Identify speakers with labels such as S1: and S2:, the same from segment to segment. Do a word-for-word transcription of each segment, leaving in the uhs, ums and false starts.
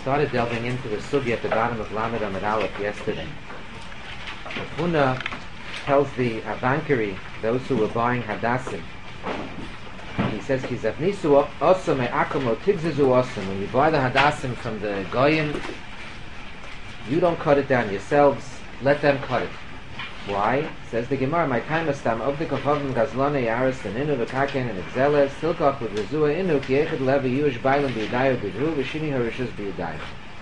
S1: started delving into the sugya at the bottom of Lamed Amud Aleph yesterday. Huna tells the Avankari, those who were buying Hadassim, he says, "Kizavnisu osam me'akom lo tigzizu osam." When you buy the Hadassim from the Goyim, you don't cut it down yourselves, let them cut it. Why? Says the Gemara, "My time is tam of the kofavim gazlane yaris and inu v'kaken and exeles tilkach with rezua inu ki echad levi yush bailam b'yadayu b'dru v'shini harishus b'yadayu."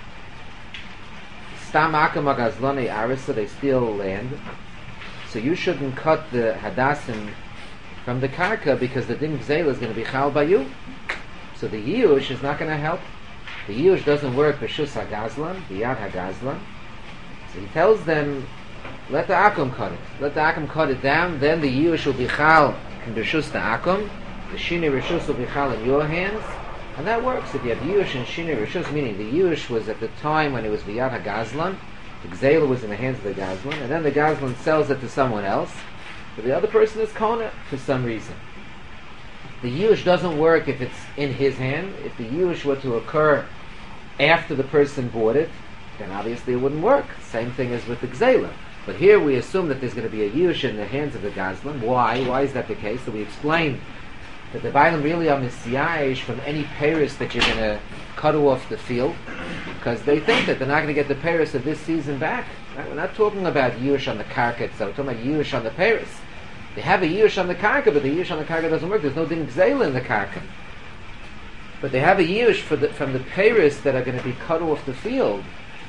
S1: Stam akom gazlane yaris, so they steal land. So you shouldn't cut the Hadassim from the karka because the din gzela is going to be chal by you. So the yush is not going to help. The yush doesn't work b'shus hagazlan, b'yad hagazlan. So he tells them, let the akum cut it. Let the akum cut it down. Then the yush will be chal in b'shus the akum. The shini rishus will be chal in your hands, and that works. If you have yush and shini rishus, meaning the yush was at the time when it was b'yad hagazlan, the gzela was in the hands of the gazlan, and then the gazlan sells it to someone else. But the other person is kona for some reason. The yush doesn't work if it's in his hand. If the yush were to occur after the person bought it, then obviously it wouldn't work. Same thing as with the gzela. But here we assume that there's going to be a yush in the hands of the gazlan. Why? Why is that the case? So we explained that the bailam really are misyayish from any peiros that you're going to cut off the field, because they think that they're not going to get the peiros of this season back. Right? We're not talking about yush on the karka itself. We're talking about yush on the peiros. They have a yush on the karka, but the yush on the karka doesn't work. There's no din gzela in the karka. But they have a yush for the, from the peiros that are going to be cut off the field.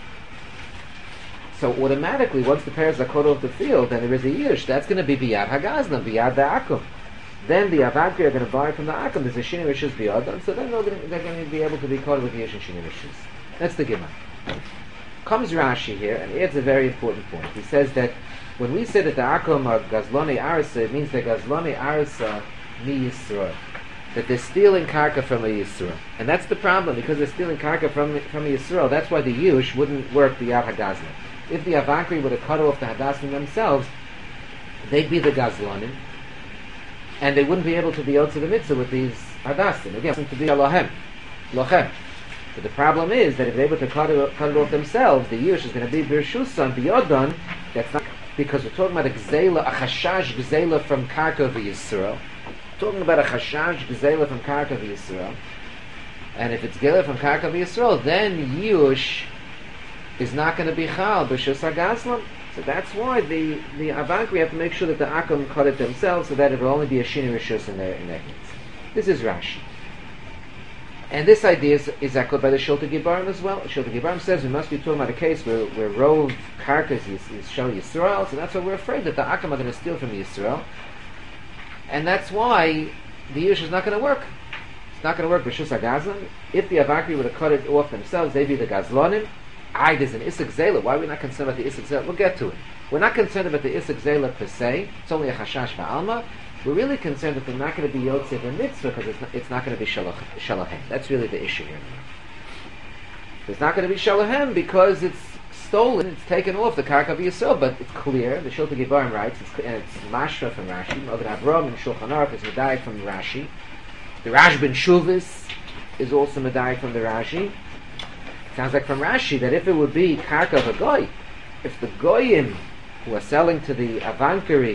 S1: So automatically, once the peiros are cut off the field, then there is a yush. That's going to be biyad hagazlan, biyad the akum. Then the avakri are going to buy from the akum. There's a shini rishus biyad, so then they're going, to, they're going to be able to be caught with yush and shini rishus. That's the Gemara. Comes Rashi here and adds a very important point. He says that when we say that the akum are gazlani arasa, it means that gazlani arasa mi yisra, that they're stealing karka from a yisra, and that's the problem because they're stealing karka from from a yisra. That's why the yush wouldn't work biyad hagazlan. If the avakri would have cut off the hadassim themselves, they'd be the gazlanim, and they wouldn't be able to be out to the mitzvah with these hadassim. Again, to be a lohem, lochem. But the problem is that if they're able to cut it, cut it off themselves, the yush is going to be birshusan, biyodon. That's not because we're talking about a gzela, a chashash gzela from karka v'yisrael. Talking about a chashash gzela from karka v'yisrael, and if it's gzela from karka v'yisrael, then yush is not going to be chal b'shus hagazlan. So that's why the the avakri have to make sure that the akum cut it themselves, so that it will only be a shini rishus in their in their hands. This is Rashi. And this idea is, is echoed by the Shilta Gibarim as well. Shilta Gibarim says we must be talking about a case where, where rove karkas is, is Shel Yisrael, so that's why we're afraid that the Akam are going to steal from Yisrael. And that's why the yush is not going to work. It's not going to work b'shus hagazlan. If the avakri would have cut it off themselves, they'd be the gazlonim. I, there's an Isuk Zela. Why are we not concerned about the Isuk Zela? We'll get to it. We're not concerned about the Isuk Zela per se. It's only a chashash va'alma. We're really concerned that they're not going to be Yotzev and Mitzvah because it's not, it's not going to be Shalahem. That's really the issue here. It's not going to be Shalahem because it's stolen, it's taken off the Karka V'Yisrael, but it's clear, the Shilta Gibarim writes, it's, and it's Mashra from Rashi, Magen Avram and Shulchan Aruch is Medayik from Rashi. The Rashban Shuvis is also Medayik from the Rashi. Sounds like from Rashi that if it would be Karka of a Goy, if the Goyim who are selling to the Avankari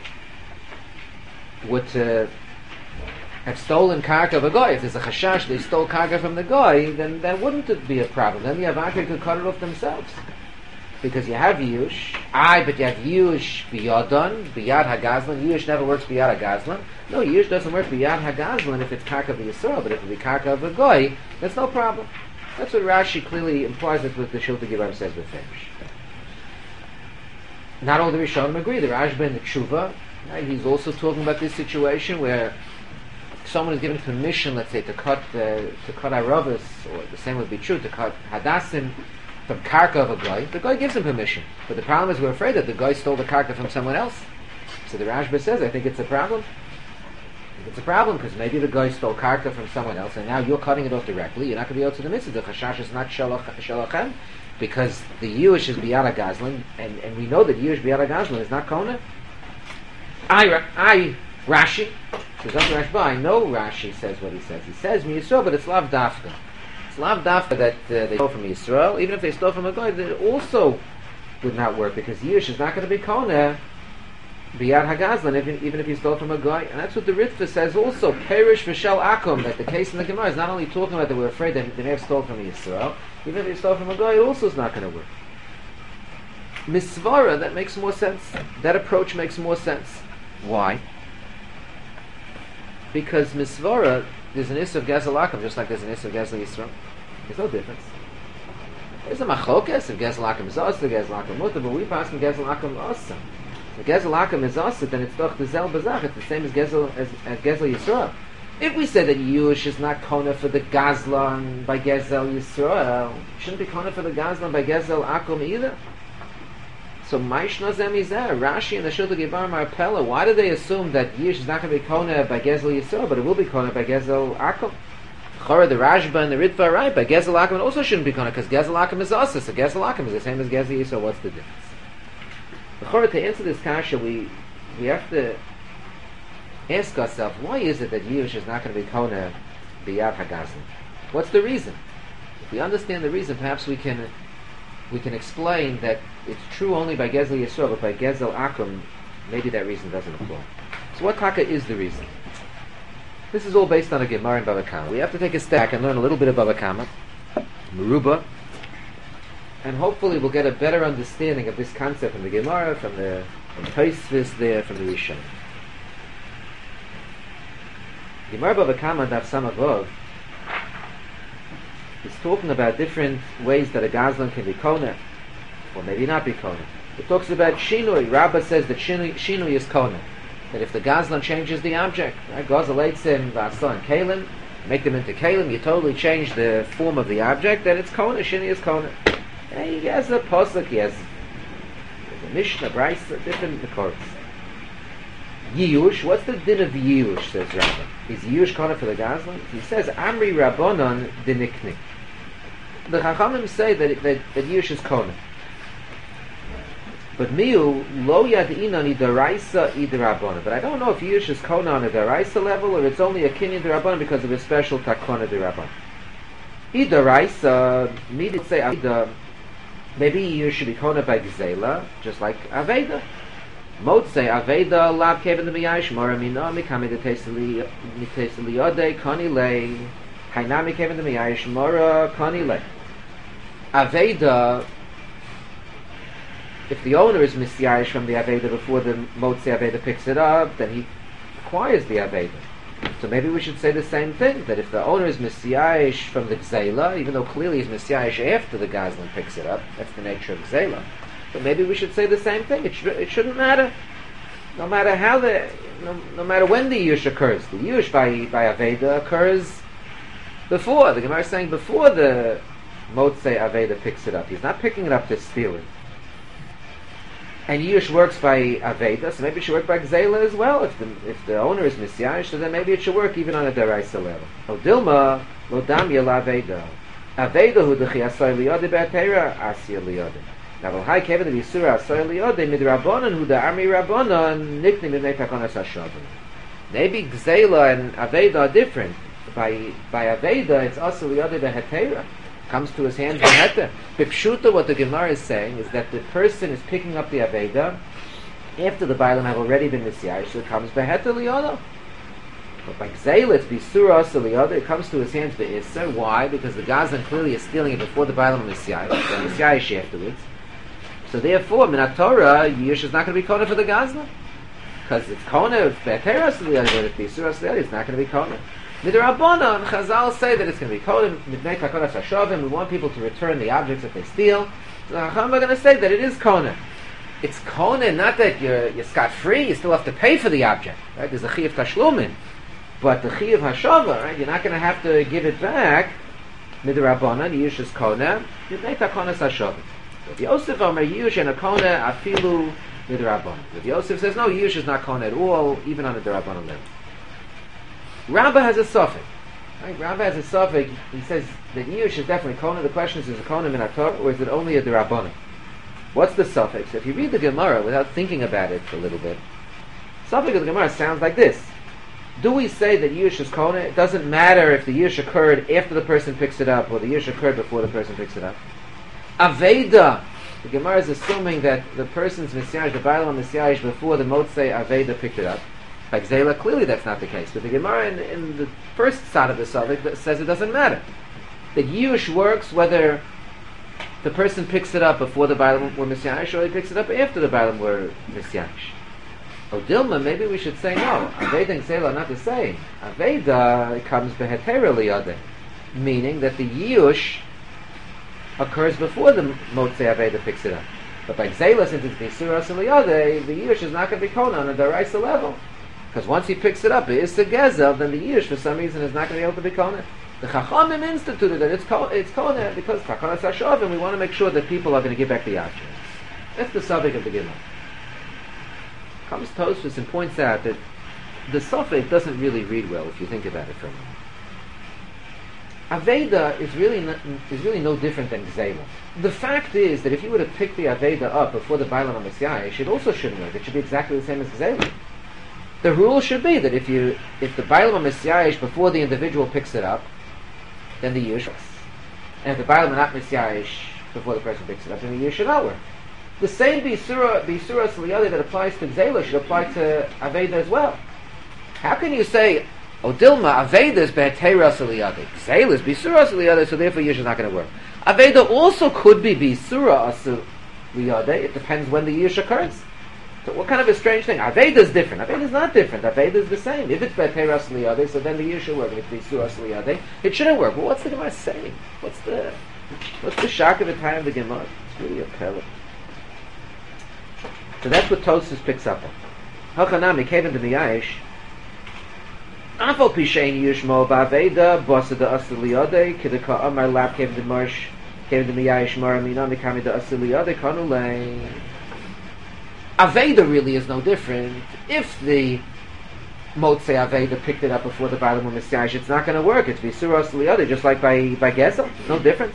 S1: would uh, have stolen karka of a goy, if there's a chashash they stole karka from the goy, then that wouldn't be a problem. Then the avakri could cut it off themselves. Because you have yush, I, but you have yush biyadon, biyad hagazlan. Yush never works biyad hagazlan. No, yush doesn't work biyad hagazlan if it's karka v'yisrael, but if it be karka of a goy, that's no problem. That's what Rashi clearly implies. That's what the Shilta Gibarim says with Finish. Not all the Rishonim agree. The Rashba and the Tshuva, right, he's also talking about this situation where someone is given permission, let's say, to cut uh, to cut aravas, or the same would be true, to cut hadassim from karka of a guy. The guy gives him permission, but the problem is we're afraid that the guy stole the karka from someone else. So the Rashba says, I think it's a problem. I think it's a problem because maybe the guy stole karka from someone else, and now you're cutting it off directly. You're not going to be able to the mitzvah. The chashash is not shalachem, because the yush is biyad hagazlan, and and we know that yush biyad hagazlan is not kona. I, I, Rashi, says Rashi, I know Rashi says what he says. He says, me Yisrael, but it's lav dafka. It's lav dafka that uh, they stole from Yisrael. Even if they stole from a guy, that also would not work because Yush is not going to be kona biyad hagazlan, even, even if he stole from a guy. And that's what the Ritva says also. Perish v'shel akum, that the case in the Gemara is not only talking about that we're afraid that they may have stolen from Yisrael, even if they stole from a guy, it also is not going to work. Misvara, that makes more sense. That approach makes more sense. Why? Because Misvara, there's an Issa of Gezel Akum, just like there's an Issa of Gezel Yisrael. There's no difference. There's a Machokas of Gezel Akum is Asa, Gezel Akum Mutter, but we pass from Gezel Akum Asa. If Gezel Akum is Asa, then it's doch the Zel Bazach, it's the same as Gezel, as, as Gezel Yisrael. If we say that Yush is not Kona for the Gazlan by Gezel Yisrael, shouldn't be Kona for the Gazlan by Gezel Akum either. So Maishna Zemizeh, Rashi and the Shulta Gibar Marpella, why do they assume that Yush is not going to be Kona by Gezel Yisrael, but it will be Kona by Gezel Akum? Chora, the Rashba and the Ritva are right, but Gezel Akum also shouldn't be Kona, because Gezel Akum is Asa, so Gezel Akum is the same as Gezel Yisrael, what's the difference? Chora, to answer this kasha, we we have to ask ourselves, why is it that Yush is not going to be Kona B'Yad Hagazin? What's the reason? If we understand the reason, perhaps we can we can explain that it's true only by Gezel Yisrael, but by Gezel Akum, maybe that reason doesn't apply. So what taka is the reason? This is all based on a Gemara in Bava Kama. We have to take a step back and learn a little bit of Bava Kama, Meruba, and hopefully we'll get a better understanding of this concept from the Gemara, from the Tosfos there, from the Rishon. Gemara Bava Kama Daf Samavov is talking about different ways that a Gazlan can be Kona, or maybe not be Kona. It talks about Shinui. Rabbah says that Shinui, Shinui is Kona. That if the Gazlan changes the object, right? Gazel Eitzim, Vasa, and Kalim, make them into Kalim, you totally change the form of the object, then it's Kona, Shinui is Kona. And he has a Pasuk, he has a Mishnah, Brisa, different Mekoros. Yiyush, what's the din of Yiyush, says Rabbah? Is Yiyush Kona for the Gazlan? He says, Amri Rabbanon diniknik. The Chachamim say that, that, that Yiyush is Kona. But miu lo yad'inan idaraisa idarabana. But I don't know if Yush is kona on a daraisa level or it's only a kinyan darabanan because of a special takona darabanan. Idaraisa, me to say Aveda, maybe Yush should be kona by gzela, just like Aveda. Mot say Aveda lab kevin the miyash mora mina mikame de teseli miteseli ode kani le hainami kevin the miyash mora kani le. Aveda. If the owner is misyayish from the Aveda before the Motzi Aveda picks it up, then he acquires the Aveda. So maybe we should say the same thing, that if the owner is misyayish from the Gzela, even though clearly he's misyayish after the Gazlan picks it up, that's the nature of Gzela, but maybe we should say the same thing. It, sh- it shouldn't matter. No matter how the, no, no matter when the Yush occurs. The Yush by, by Aveda occurs before. The Gemara is saying before the Motzi Aveda picks it up. He's not picking it up to steal it. And Yush works by Aveda, so maybe it should work by Gzela as well. If the if the owner is Misyayish, so then maybe it should work even on a Daraisa level. O Dilma, Lo Damya La Aveda. Aveda hu dechi asoy liyode be'atera, asya liyode. Now, V'lhai kevin the Yisura asoy liyode, mid Rabbanon hu da'armi Rabbanon, nikni midnei takonas hashavim. Maybe Gzela and Aveda are different. By by Aveda, it's asya liyode be'atera. Comes to his hands and heta. Bipshuta, what the Gemara is saying is that the person is picking up the Aveda after the Bailam have already been Misyayish, so it comes beheta liyodo. But by Gzela, it's Bisura Asa liyodo, it comes to his hands be'isser. Why? Because the Gazan clearly is stealing it before the Bailam is Misyayish, so Misyayish afterwards. So therefore, Minat Torah, Yush is not going to be Kona for the Gazan. Because it's Kona, it's Be'atera Asa liyodo, but it's Bisura Asa liyodo, it's not going to be Kona. Midrabanan, Chazal say that it's going to be Kodim, Midnei Takonas Hashavim, we want people to return the objects that they steal. So the Chacham are going to say that it is Kona. It's Kona, not that you're, you're scot-free, you still have to pay for the object. Right? There's a Chi of Tashlumin. But the Chi of Hashava, right? You're not going to have to give it back. Midrabanan, Yush is Kona, Midnei Takonas Hashavim. If Yosef Omer Yush and a Kona, Afilu Midrabanan. If Yosef says, no, Yush is not Kona at all, even on a Darabanan level. Rabbah has a suffix. Right? Rabbah has a suffix. He says that Yush is definitely Kona. The question is, is it Kona min Torah or is it only a Derabbanan? What's the suffix? If you read the Gemara without thinking about it for a little bit, suffix of the Gemara sounds like this: do we say that Yush is Kona? It doesn't matter if the Yush occurred after the person picks it up or the Yush occurred before the person picks it up. Aveda, the Gemara is assuming that the person's Messiah, the Bailam Messiah, before the Motzei Aveda picked it up. By Gzela, clearly that's not the case. But the Gemara in, in the first side of the Savik says it doesn't matter. That Yush works whether the person picks it up before the Bailam were Messiah or he picks it up after the Bailam were Messiah. Oh, Dilma, maybe we should say no. Aveda and Gzela are not the same. Aveda comes behetera liyadeh, meaning that the Yush occurs before the Motzei Aveda picks it up. But by Gzela, since it's B'Sura Liyadeh, the Yush is not going to be Kona on a Daraisa level. Because once he picks it up, it is Gezel, then the Yush, for some reason, is not going to be able to be Kona. The Chachamim instituted that it's Kona, it's Kona because Takana Sashov, and we want to make sure that people are going to give back the object. That's the subject of the Gemara. Comes Tosfos and points out that the Sofek doesn't really read well if you think about it for a moment. Aveda is really no, is really no different than Gzela. The fact is that if you were to pick the Aveda up before the Bailam HaMessiah, it also shouldn't work. It should be exactly the same as Gzela. The rule should be that if you if the Bailam HaMessiah before the individual picks it up, then the Yush works. And if the Bailam not Messiah before the person picks it up, then the Yush should not work. The same B'Sura B'Sura Sliyadeh that applies to Gzela should apply to Aveda as well. How can you say, oh Dilma, Aveda is Be'etera Sliyadeh, Gzela is B'Sura Sliyadeh, so therefore Yush is not going to work. Aveda also could be B'Sura Sliyadeh, it depends when the Yush occurs. So what kind of a strange thing? Aveda is different. Aveda is not different. Aveda is the same. If it's Be'etera Sliyadeh, so then the Yush should work. If it's B'Sura Sliyadeh, it shouldn't work. Well, what's the Gemara saying? What's the what's the shock of the time of the Gemara? It's really a pellet. So that's what Tosfos picks up on. Hachanami Kevin the Miyash. Afal Pishain Yushmo Ba'Aveda Bosa the Asiliyade Kidaka Amar Lab Kevin the Marsh Kevin the Miyash Maramina Mikami the Asiliyade Kanulay. Aveda really is no different. If the Motzei Aveda picked it up before the Bailam Messiah, it's not going to work. It's B'Sura Asiliyade, just like by by Gezel. No difference.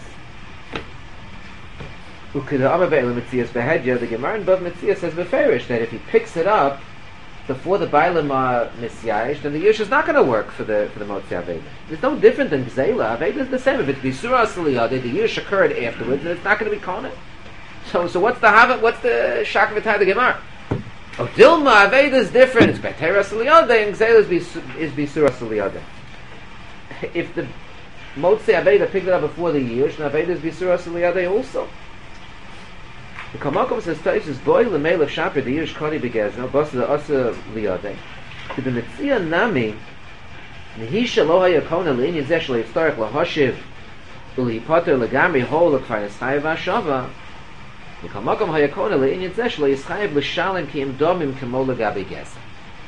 S1: The Gemara in Bav Metziah says beferish that if he picks it up before the Bailam uh, Messiah, then the Yush is not going to work for the for the Motzei Aveda. It's no different than Gzela. Aveda is the same. If it's B'Sura Asiliyade, the Yush occurred afterwards, and it's not going to be Kona. So, so what's the Havet? What's the Shak V'Tai of the Gemara? Oh, Dilma Aveda is different. It's Be'etera Asiliyade, and Gzela is B'Sura Asiliyade. If the Motzei Aveda picked it up before the Yush, then Aveda is B'Sura Asiliyade also. The Kamakom says Taisus boy lemeil shaper the Yush Koni begezno boss the Asa Liyade. To the Metziah Nami Nehisha lo haya Kona lein yezesh le yiftarek lahoshiv uli poter legamri hol lekfayas chayiv hashava. The Kamakom haya Kona lein yezesh le yischayiv l'shalim ki im domim kemo legabi gezno.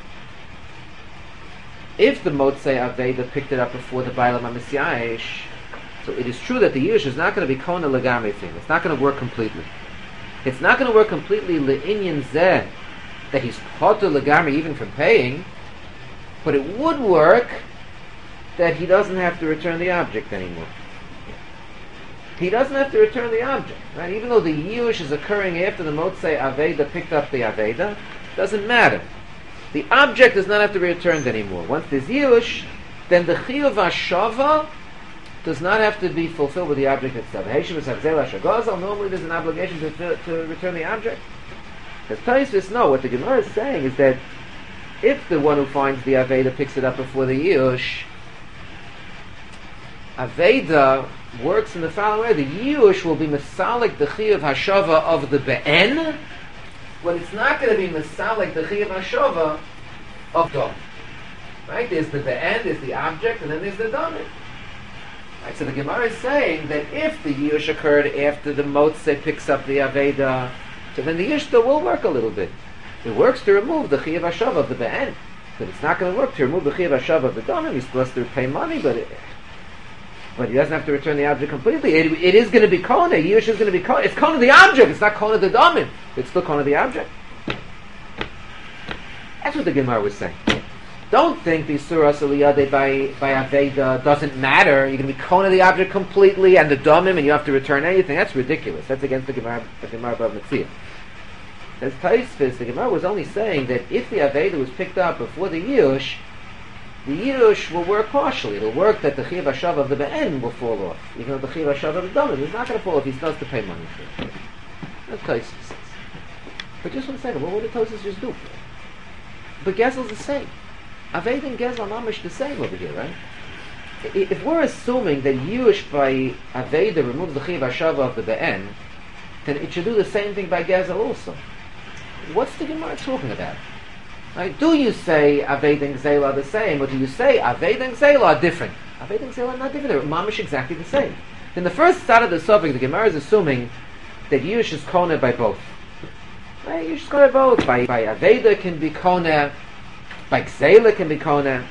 S1: If the Motzei Aveda picked it up before the Bailam HaMessiah, so it is true that the Yush is not going to be Kona legamri thing. It's not going to work completely. It's not going to work completely le'inyan zeh that he's poter legamri even from paying, but it would work that he doesn't have to return the object anymore. He doesn't have to return the object, right? Even though the Yush is occurring after the Motzei Aveda picked up the Aveda, doesn't matter. The object does not have to be returned anymore. Once there's Yush, then the Chiyuv HaShava does not have to be fulfilled with the object itself. Normally there's an obligation to, to return the object. As Tosfos know, what the Gemara is saying is that if the one who finds the Aveda picks it up before the Yush, Aveda works in the following way. The Yush will be Masalik the Chiyuv HaShava of the Be'en, but it's not going to be Masalik the Chiyuv HaShava of Dom. Right? There's the Be'en, there's the object, and then there's the Dom. Right, so the Gemara is saying that if the Yush occurred after the Motzei picks up the Aveda, so then the Yush still will work a little bit. It works to remove the Chiyuv HaShav of the Be'en, but it's not going to work to remove the Chiyuv HaShav of the Domim. He still has to pay money, but it, but he doesn't have to return the object completely. It, it is going to be Kona. Yush is going to be Kona. It's Kona the object. It's not Kona the Domim. It's still Kona the object. That's what the Gemara was saying. Don't think the Surah Saliyade by, by Aveda doesn't matter. You're going to be Kona the object completely and the Domim and you have to return anything. That's ridiculous. That's against the Gemara, the Gemara Bav Metziah. As Tosfos, the Gemara was only saying that if the Aveda was picked up before the Yush, the Yush will work partially. It'll work that the Chiv HaShav of the Be'en will fall off, even though the Chiv HaShav of the Domim is not going to fall off. He still has to pay money for it. That's Tosfos says. But just one second, well, what did Tosfos just do? But Gezel's the same. Aved and Gezel Mamish the same over here, right? If we're assuming that Yush by Aveda removes the Chiv HaShav of the Be'en, then it should do the same thing by Gezel also. What's the Gemara talking about? Right? Do you say Aved and Gezel are the same, or do you say Aved and Gezel are different? Aved and Gezel are not different, they're Mamish exactly the same. In the first side of the subject, the Gemara is assuming that Yush is Kona by both. Right? Yush is Kona by both. By, by Aveda can be Kona, by Gezel can be Kona.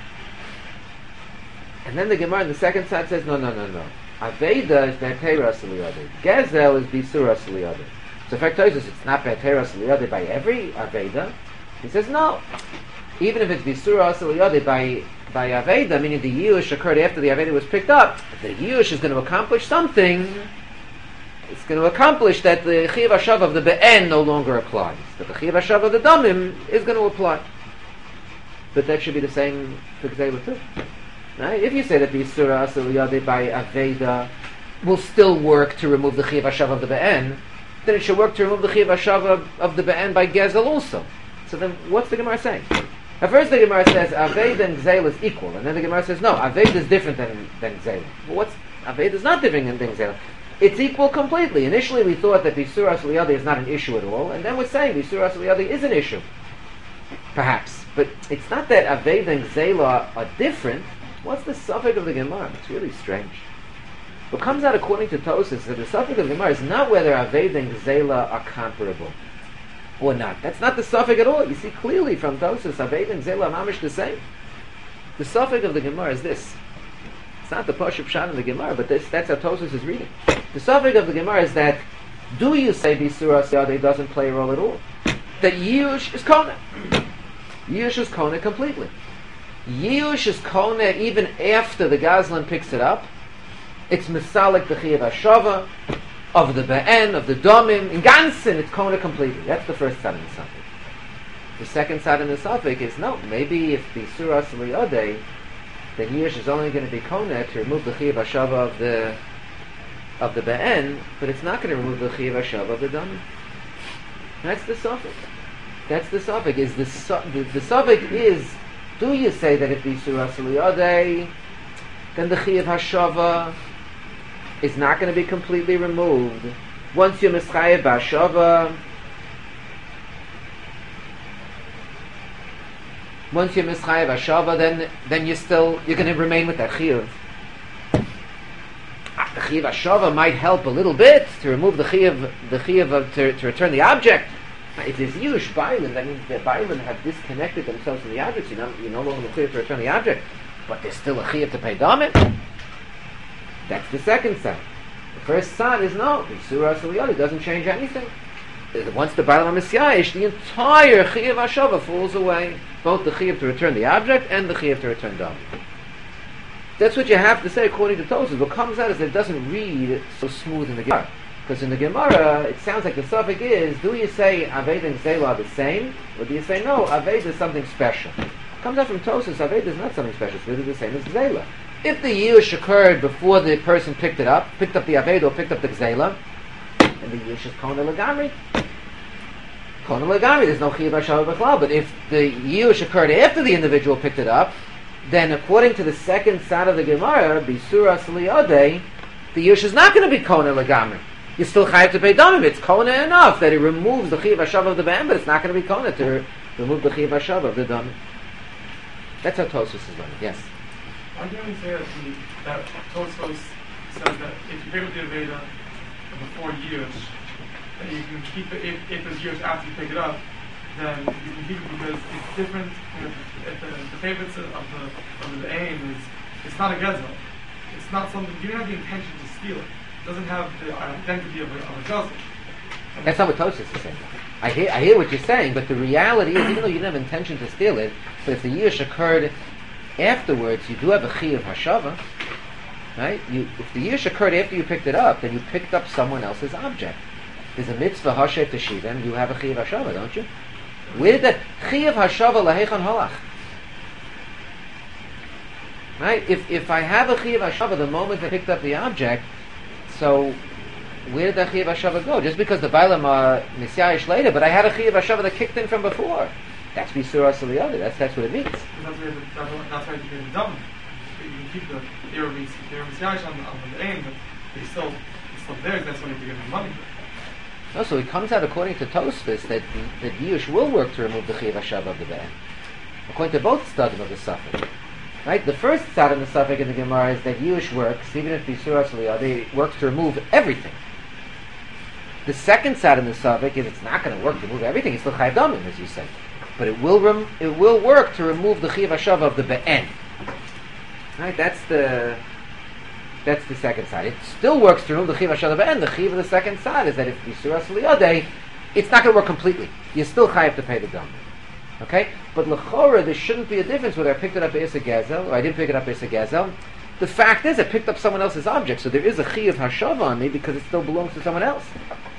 S1: And then the Gemara in the second side says, no, no, no, no. Aveda is Be'atera Saliyade. Gezel is Bisura Saliyade. So in fact, Tosfos, it's not Be'atera Saliyade by every Aveda. He says, no. Even if it's Bisura Saliyade by, by Aveda, meaning the Yush occurred after the Aveda was picked up, the Yush is going to accomplish something. It's going to accomplish that the Chiv HaShav of the Be'en no longer applies. That the Chiv HaShav of the Domim is going to apply. But that should be the same for Gezel too. Right? If you say that the Surah Asiliyade by Aveda will still work to remove the Chiv HaShav of the Be'en, then it should work to remove the Chiv HaShav of, of the Be'en by Gezel also. So then, what's the Gemara saying? At first the Gemara says Aveda and Gezel is equal, and then the Gemara says, no, Aveda is different than, than Gezel. Well, what's, Aveda is not different than Gezel. It's equal completely. Initially we thought that the Surah Asiliyade is not an issue at all, and then we're saying the Surah Asiliyade is an issue. Perhaps. But it's not that Aveda and Gezel are, are different. What's the suffix of the Gemara? It's really strange. What comes out according to Tosfos that the suffix of the Gemara is not whether Aved and Gzela are comparable or not. That's not the suffix at all. You see clearly from Tosfos, Aved and Gzela are mamish the same. The suffix of the Gemara is this. It's not the Pashup Pshat in the Gemara, but this, that's how Tosfos is reading. The suffix of the Gemara is that, do you say Bisura Siyade doesn't play a role at all? That Yush is Kona. Yush is Kona completely. Yush is Kona even after the Gazlan picks it up. It's Misalik the Chiyav HaShava of the Be'en, of the Domim. In Gansin, it's Kona completely. That's the first side of the suffix. The second side of the suffix is, no, maybe if the Surah Saliyodeh, then Yush is only going to be Kona to remove the Chiyav HaShava of the of the Be'en, but it's not going to remove the Chiyav HaShava of the Domim. That's the suffix. That's the suffix. Is the, su- the, the suffix is, do you say that if the Surah Saliyodeh, then the Chiyav HaShava is not going to be completely removed. Once you're Mischayev HaShava, once you're Mischayev HaShava, then then you still you're going to remain with that Chiyav. The Chiyav HaShava might help a little bit to remove the Chiyav, the Chiyav of, to, to return the object. If there's Yush Bailan, that means that Bailan have disconnected themselves from the object. You're, not, you're no longer Chiyav to return the object, but there's still a Chiyav to pay Damit. That's the second side. The first side is no, the Surah Saliyodeh doesn't change anything. Once the Bailam is Ya'ish, the entire Chiyav HaShava falls away. Both the Chiyav to return the object and the Chiyav to return Damit. That's what you have to say according to Tosfos. What comes out is that it doesn't read so smooth in the Gemara. Because in the Gemara, it sounds like the suffix is, do you say Aved and Gzela are the same? Or do you say, no, Aved is something special? It comes out from Tosfos, Aved is not something special, it's really the same as Gzela. If the Yush occurred before the person picked it up, picked up the Aved or picked up the Gzela, then the Yush is Kona Lagamri. Kona Lagamri, there's no Chiyav HaShava B'chlal. But if the Yush occurred after the individual picked it up, then according to the second side of the Gemara, Bisura Saliyodeh, the Yush is not going to be Kona Lagamri. You still chayav to pay damim. It's Kona enough that it removes the Chiyav HaShava of the Be'em, but it's not going to be Kona to re- remove the Chiyav HaShava of the damim. That's how Tosfos is learning. Yes?
S2: Why do you say that, the, that Tosfos says that if you pick up the Aveda before Yush, that you can keep it, if, if there's Yush after you pick it up, then you can keep it because it's different. You know, if the, the favorites of the of the aim is, it's not a Gezel. It's not something, you don't have the intention to steal it. It doesn't have the identity of a, of a Gezel.
S1: That's not what Tosfos is saying. I hear, I hear what you're saying, but the reality is, even though you didn't have intention to steal it, but if the Yush occurred afterwards, you do have a Chiyav HaShava, right? You, if the Yush occurred after you picked it up, then you picked up someone else's object. There's a mitzvah Hashet Teshiva, and you have a Chiyav HaShava, don't you? Where did that Chiyav HaShava lahechan halach? Right? If if I have a Chiyuv Hashava the moment I picked up the object, so where did that Chiyuv Hashava go? Just because the Bailam are Nisyayish later, but I had a Chiyuv Hashava that kicked in from before. That's B'Sura Saliyada. That's that's what it means.
S2: That's why that's why you can be done. You can keep the they were Nisyayish on, on the aim, but they still it's still there. That's why you have to give them money.
S1: No, so it comes out according to Tosfos that that Yush will work to remove the Chiyuv Hashava of the Be'en. According to both stadim of the Safek. Right? The first side of the Safek in the Gemara is that Yush works, even if B'Sura Saliyada, it works to remove everything. The second side of the Safek is it's not going to work to remove everything. It's still Chayav Damim, as you say. But it will rem- it will work to remove the Chiyuv Hashava of the Be'en. Right? That's the that's the second side. It still works to remove the Chiyuv Hashava of the Be'en. The Chiyuv of the second side is that if B'Sura Saliyada, it's not going to work completely. You still Chayav to pay the Damim. Okay? But l'chora, there shouldn't be a difference whether I picked it up as a Gezel or I didn't pick it up as a Gezel. The fact is, I picked up someone else's object, so there is a Chiyuv Hashava on me because it still belongs to someone else.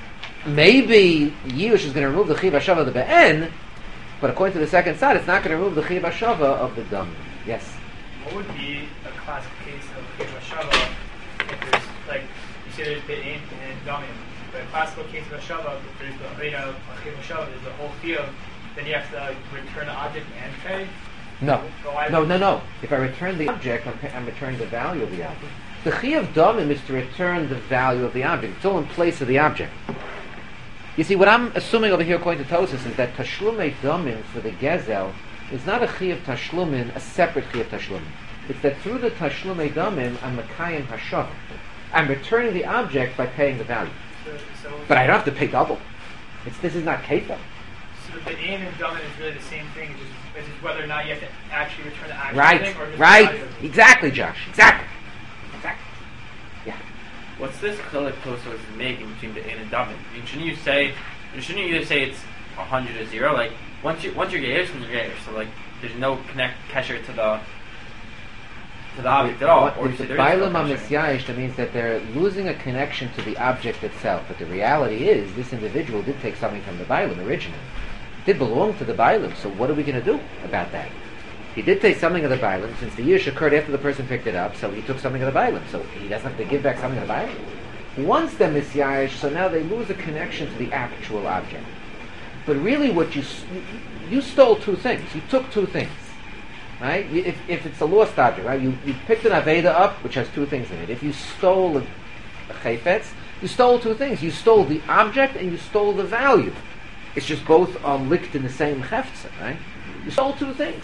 S1: Maybe Yush is going to remove the Chiyuv Hashava of the Be'en, but according to the second side, it's not going to remove the Chiyuv Hashava of the Dam. Yes?
S3: What would be a classic case of Chiyuv Hashava if there's, like, you say there's Be'en and Damim, but a classical case of Hashava, if there's the Aveda of Chiyuv Hashava, there's the whole Chiyuv, then you have to uh, return the object and pay?
S1: No. No, no, no. If I return the object, I'm, pay- I'm returning the value of the object. The Chiyuv Damim is to return the value of the object. It's all in place of the object. You see, what I'm assuming over here, according to Tosfos, is that Tashlumei Damim for the Gezel is not a Chiyuv Tashlumin, a separate Chiyuv Tashlumin. It's that through the Tashlumei Damim, I'm Mekayim Hashava. I'm returning the object by paying the value.
S3: So, so
S1: But I don't have to pay double. It's, this is not Keita.
S3: So the Be'en and Damim is really the same thing, it's just, it's just whether or not you have to actually return the actual
S1: Right,
S3: thing or just
S1: right.
S3: the value of it.
S1: Exactly, Josh. Exactly. Exactly. Yeah.
S4: What's this chilek Tosfos is making between the Be'en and Damim? I mean, shouldn't you say, shouldn't you either say it's a hundred or zero? Like once you once you're Geish, then you're Geish. So like there's no connect kesher to the to the object at all. Or
S1: If the
S4: there is no
S1: Bailam
S4: kesher.
S1: HaMisyayish, that means that they're losing a connection to the object itself. But the reality is, this individual did take something from the Bailam originally. It did belong to the Bailam, so what are we going to do about that? He did take something of the Bailam, since the Yush occurred after the person picked it up, so he took something of the Bailam, so he doesn't have to give back something of the Bailam. Once they're Misyayish, so now they lose a connection to the actual object. But really what you, s- you, you stole two things. You took two things. Right? You- If, if it's a lost object, right? You, you picked an Aveda up, which has two things in it. If you stole a, a Chayfetz, you stole two things. You stole the object and you stole the value. It's just both are licked in the same Hefza, right? You stole two things.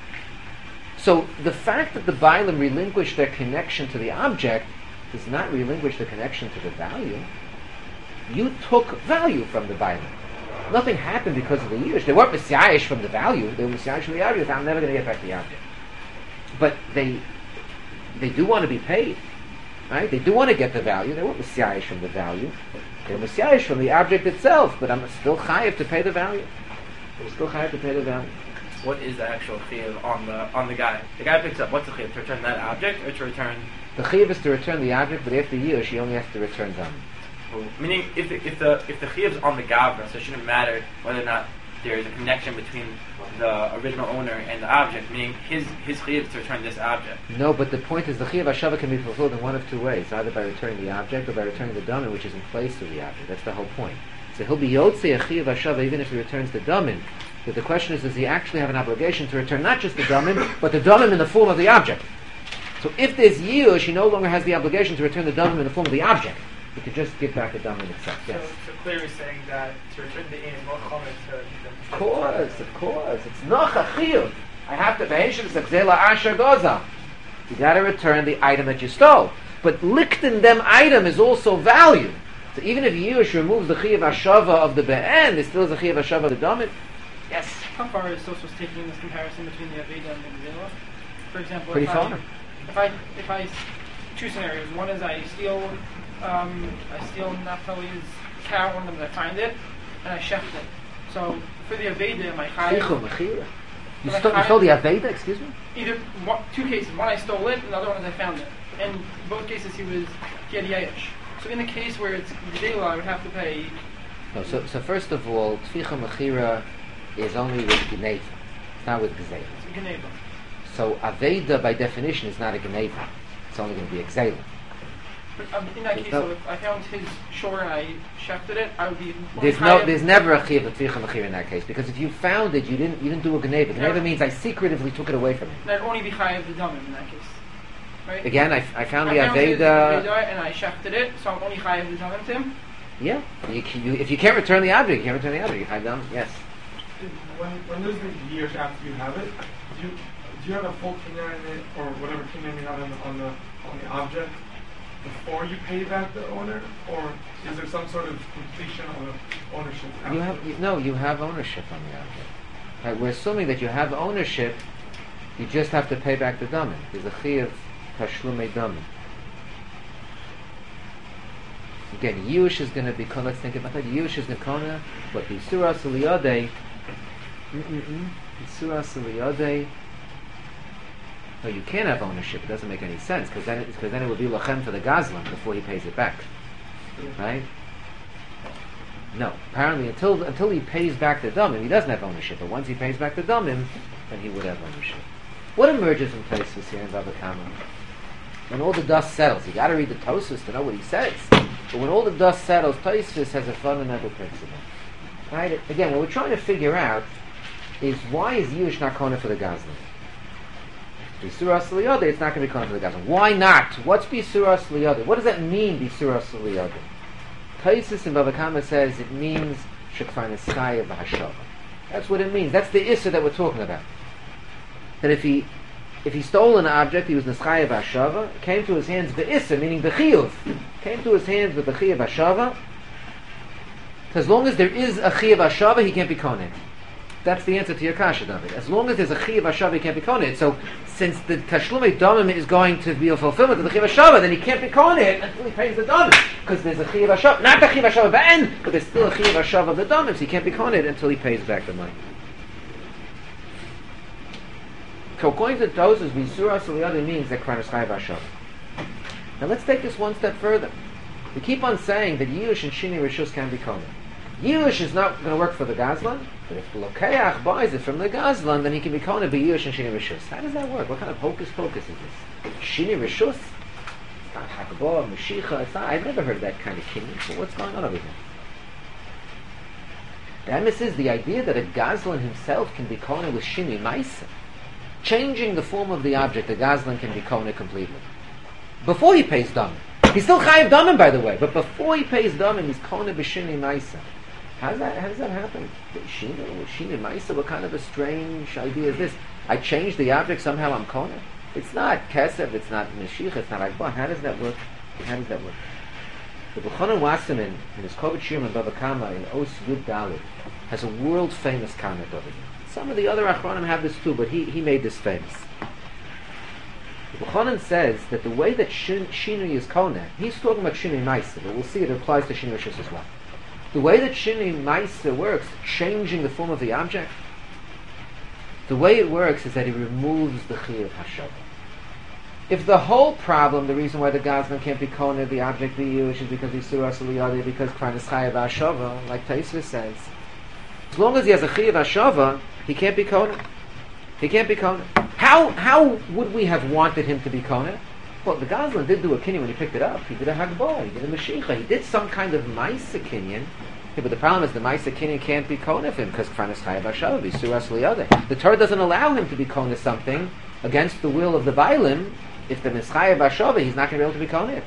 S1: So the fact that the Bailam relinquished their connection to the object does not relinquish the connection to the value. You took value from the Bailam. Nothing happened because of the Yush. They weren't Messiahish from the value. They were Messiahish from the object. I'm never going to get back the object. But they they do want to be paid. Right? They do want to get the value. They weren't Messiahish from the value. They were Messiahish from the object itself. But I'm still chayiv to pay the value. I'm still chayiv to pay the value.
S4: What is the actual chiyuv on the on the guy? The guy picks up. What's the chiyuv? To return that object or to return?
S1: The chiyuv is to return the object, but after Yush, he only has to return them.
S4: Meaning, if the if the if the chiyuv's on the gavra, so it shouldn't matter whether or not there is a connection between the original owner and the object. Meaning, his his chiyuv is to return this object.
S1: No, but the point is the chiyuv hashava can be fulfilled in one of two ways: either by returning the object or by returning the damin, which is in place of the object. That's the whole point. So he'll be yotzei a chiyuv hashava even if he returns the damin. But the question is, does he actually have an obligation to return not just the damin, but the damin in the form of the object? So if there's yush, he no longer has the obligation to return the damin in the form of the object. He could just give back the damin itself.
S3: So,
S1: Yes.
S3: so clearly saying that to return the in is more common to
S1: Of course, of course. It's noch a chiyuv. I have to beheshem sekzela asher goza. You got to return the item that you stole. But lichten them item is also value. So even if Yush removes the chiyuv hashava of the be'en, there still is a chiyuv hashava of the damin. Yes.
S5: How far is Tosfos taking this comparison between the Aveda and the Gzela? For example,
S1: Pretty
S5: if,
S1: far.
S5: I, if I if I two scenarios. One is I steal um, I steal Naphtali's cow, one of them I find it, and I shecht it. So for the Aveda, my chayiv
S1: Chichu, mechira. You
S5: But I
S1: stole, you
S5: can't-
S1: stole the Aveda, excuse me?
S5: either one, two cases. One I stole it, and the other one is I found it. In both cases, he was he had yayish. So in the case where it's Gzela, I would have to pay.
S1: No, so, so first of all, Tficha Mechira is only with Gneva. It's not with Gzela.
S5: Geneva.
S1: So Aveda by definition is not a Geneva. It's only going to be a Gzela.
S5: But um, in that
S1: There's
S5: case,
S1: no-
S5: so if I found his shore and I shafted it, I would be.
S1: There's
S5: high-
S1: no, there's never a Chiv L'Tvicha Mechir in that case, because if you found it, you didn't, you didn't do a Geneva. Geneva
S5: Yeah.
S1: means I secretively took it away from him.
S5: Then I'd only be high of the dumim in that case, right?
S1: Again, I, I found the
S5: I found his
S1: Aveda.
S5: Aveda and I shafted it, so I'm only high of the dumim to him.
S1: Yeah, you, can- you, if you can't return the object, you can't return the object. You find them. Yes.
S2: When, when there's the years after you have it, do you, do you have a full kinyan in it, or whatever kinyan you have on the, on the, on the object, before you pay back the owner, or is there some sort of completion of the ownership?
S1: You have
S2: after?
S1: you, no, you have ownership on the object. Right, we're assuming that you have ownership. You just have to pay back the damin. There's a chiyuv tashlumei damin. Again, Yush is going to be. Let's think about that. Yush is Nekona. What the Surah Suliyadeh? Surah Suliyadeh. No, you can't have ownership. It doesn't make any sense because then, because then it would be lachem for the gazlan before he pays it back, right? No, apparently until until he pays back the dumim, he doesn't have ownership. But once he pays back the dumim, then he would have ownership. What emerges from Tosfos here in Bava Kama? When all the dust settles, you got to read the Tosfos to know what he says. But when all the dust settles, Tosfos has a fundamental principle, right? Again, what we're trying to figure out is why is Yush not kona for the gazlan? B'surah Sliyadeh, it's not going to be kona for the gazlan. Why not? What's B'surah Sliyadeh? What does that mean, B'surah Sliyadeh? Tosfos in Bava Kama says it means shekfarneskaya v'hashava. That's what it means. That's the issa that we're talking about. That if he if he stole an object, he was neskaya v'hashava, came to his hands v'issa, meaning b'chiyuv, came to his hands with the chiyuv v'hashava. As long as there is a chiyuv v'hashava, he can't be konet. That's the answer to your kasha, David. As long as there's a chiyuv v'hashava, he can't be konet. So, since the tashlumei damim is going to be a fulfillment of the chiyuv v'hashava, then he can't be konet until he pays the damim, because there's a chiyuv v'hashava, not the chiyuv v'hashava ba'en, but there's still a chiyuv v'hashava of the damim, so he can't be konet until he pays back the money. So, according to Tosfos, B'surah Sliyadeh means that Kranas Chayav Hashava. Now, let's take this one step further. We keep on saying that Yush and Shini Rishus can be konet. Yush is not going to work for the Gazlan, but if the Lokeach buys it from the Gazlan, then he can be konet by Yush and Shini Rishus. How does that work? What kind of hocus pocus is this? Shini Rishus? It's not Hakabah, Mashiach, it's not, I've never heard of that kind of king. So what's going on over here? The emes is the idea that a Gazlan himself can be konet with Shini Maisa. Changing the form of the object, the Gazlan can be konet completely. Before he pays Damin. He's still Chayiv Damin, by the way, but before he pays Damin, he's konet b'shini Maisa. How does that, how does that happen? Shini, Shini Maisa, what kind of a strange idea is this? I change the object, somehow I'm konet? It's not Kesef, it's not Mashiach, it's not Agbah. How does that work? How does that work? The B'chonon Wasserman, in his Kovach Shirman Bava Kama, in Os Yud Dalet, has a world-famous comment over here. Some of the other Achronim have this too, but he, he made this famous. The B'chonon says that the way that shin, Shinui is Koneh, he's talking about Shinui Maisa, but we'll see it applies to Shinui Rishus as well. The way that Shinui Maisa works, changing the form of the object, the way it works is that he removes the Chiyuv Hashava. If the whole problem, the reason why the Gazlan can't be Koneh, the object be Yush, is because he's Surah Saliyadeh, because Kranas Chayav Hashava, like Tosfos says, as long as he has a Chiyuv Hashava, he can't be Koneh. He can't be Koneh. How how would we have wanted him to be Koneh? Well, the Gazlan did do a kinyan when he picked it up. He did a Hagbah, he did a Mashiach, he did some kind of Maisa kinyan. Yeah, but the problem is the Maisa kinyan can't be Koneh for him because Kranas Chayav Hashava, he's Surah Sliyadeh. The Torah doesn't allow him to be Koneh something against the will of the Bailim. If the Nischayav Hashava, he's not going to be able to be Koneh.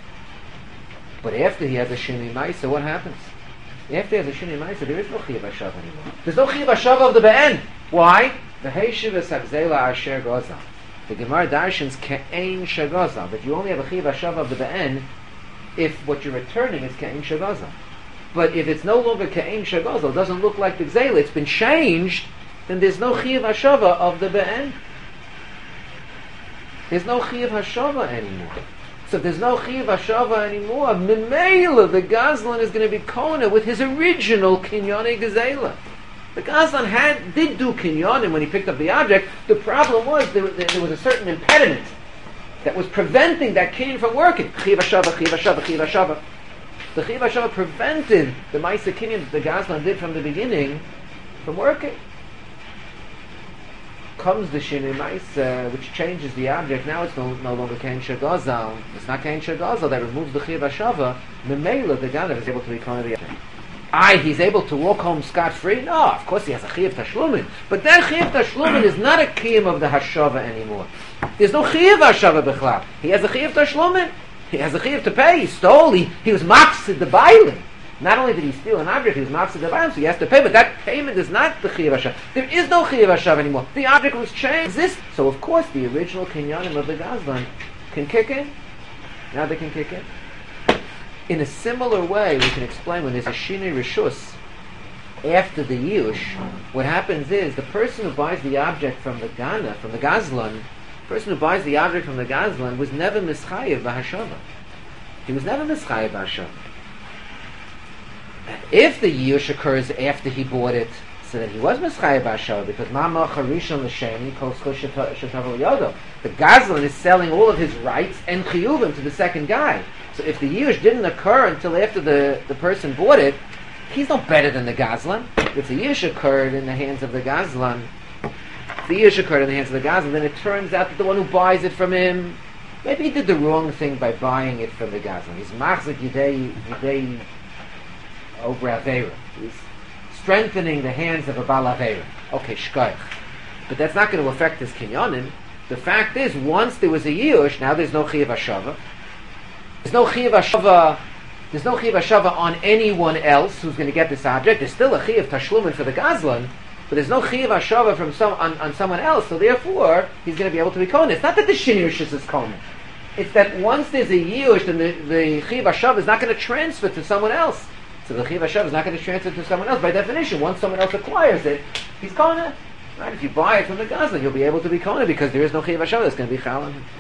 S1: But after he has a Shini Maisa, what happens? After he has a Shini Maisa, there is no Chiyuv Hashava anymore. There's no Chiyuv Hashava of the Be'en. Why? The Heishiv is Havzela Asher Gozal. The Gemara Darshans Ke'ein Shagozal. But you only have a Chiyuv Hashava of the Be'en if what you're returning is Ke'ein Shagozal. But if it's no longer Ke'ein Shagozal, doesn't look like the Gzela, it's been changed, then there's no Chiyuv Hashava of the Be'en. There's no Chiyuv Hashava anymore. So if there's no Chiyuv Hashava anymore, Memela, the Gazlan is going to be Koneh with his original Kinyone Gazela. The Gazlan had, did do Kinyonim when he picked up the object. The problem was there, there, there was a certain impediment that was preventing that Kinyon from working. Chiyuv Hashava, Chiyuv Hashava, Chiyuv Hashava. The Chiyuv Hashava prevented the Maisa Kinyon that the Gazlan did from the beginning from working. comes the Shinui Maisa, which changes the object. Now it's no, no longer Kain Shagazal. It's not Kain Shagazal that removes the Chiv Hashava. Memela, the Ganav, is able to be Kohen of the object. Aye, he's able to walk home scot-free? No, of course he has a Chiv Tashlumin. But that Chiv Tashlumin is not a Kiyam of the Hashava anymore. There's no Chiv Hashava B'chlal. He has a Chiv Tashlumin. He has a Chiv to pay. He stole. He, he was mafsid the Bailing. Not only did he steal an object, he was mafsid the Bailing, so he has to pay. But that payment is not the Chiv Hashava. There is no Chiv Hashava anymore. The object was changed. This, so of course the original Kinyanim of the Gazlan can kick in. Now they can kick in. In a similar way, we can explain when there's a Shinui Rishus after the Yush, what happens is the person who buys the object from the Gana, from the Gazlan, the person who buys the object from the Gazlan was never Mischayev B'Hashava. He was never Mischayev B'Hashava. If the Yush occurs after he bought it, so that he was Mischayev B'Hashava, because Mama Charishon L'Sheni Kol Schus Shetav Yodo. The Gazlan is selling all of his rights and Chiyuvim to the second guy. So if the Yush didn't occur until after the, the person bought it, he's no better than the Gazlan. If the Yush occurred in the hands of the Gazlan, if the Yush occurred in the hands of the Gazlan, then it turns out that the one who buys it from him, maybe he did the wrong thing by buying it from the Gazlan. He's machzik yidei yidei over Aveira. He's strengthening the hands of a Bal Aveira. Okay, shkoich. But that's not going to affect his kinyonim. The fact is, once there was a Yush, now there's no Chiyav Hashava. There's no Chiyav Hashava. There's no Chiyav Hashava on anyone else who's going to get this object. There's still a Chiyav Tashlumin for the Gazlan, but there's no Chiyav Hashava from some on, on someone else. So therefore, he's going to be able to be Kohen. It's not that the Shinui is Kohen. It's that once there's a Yush, then the, the Chiyav Hashava is not going to transfer to someone else. So the Chiyav Hashava is not going to transfer to someone else. By definition, once someone else acquires it, he's Kohen. Right? If you buy it from the Gazlan, you'll be able to be Kohen because there is no Chiyav Hashava that's going to be Chal on him.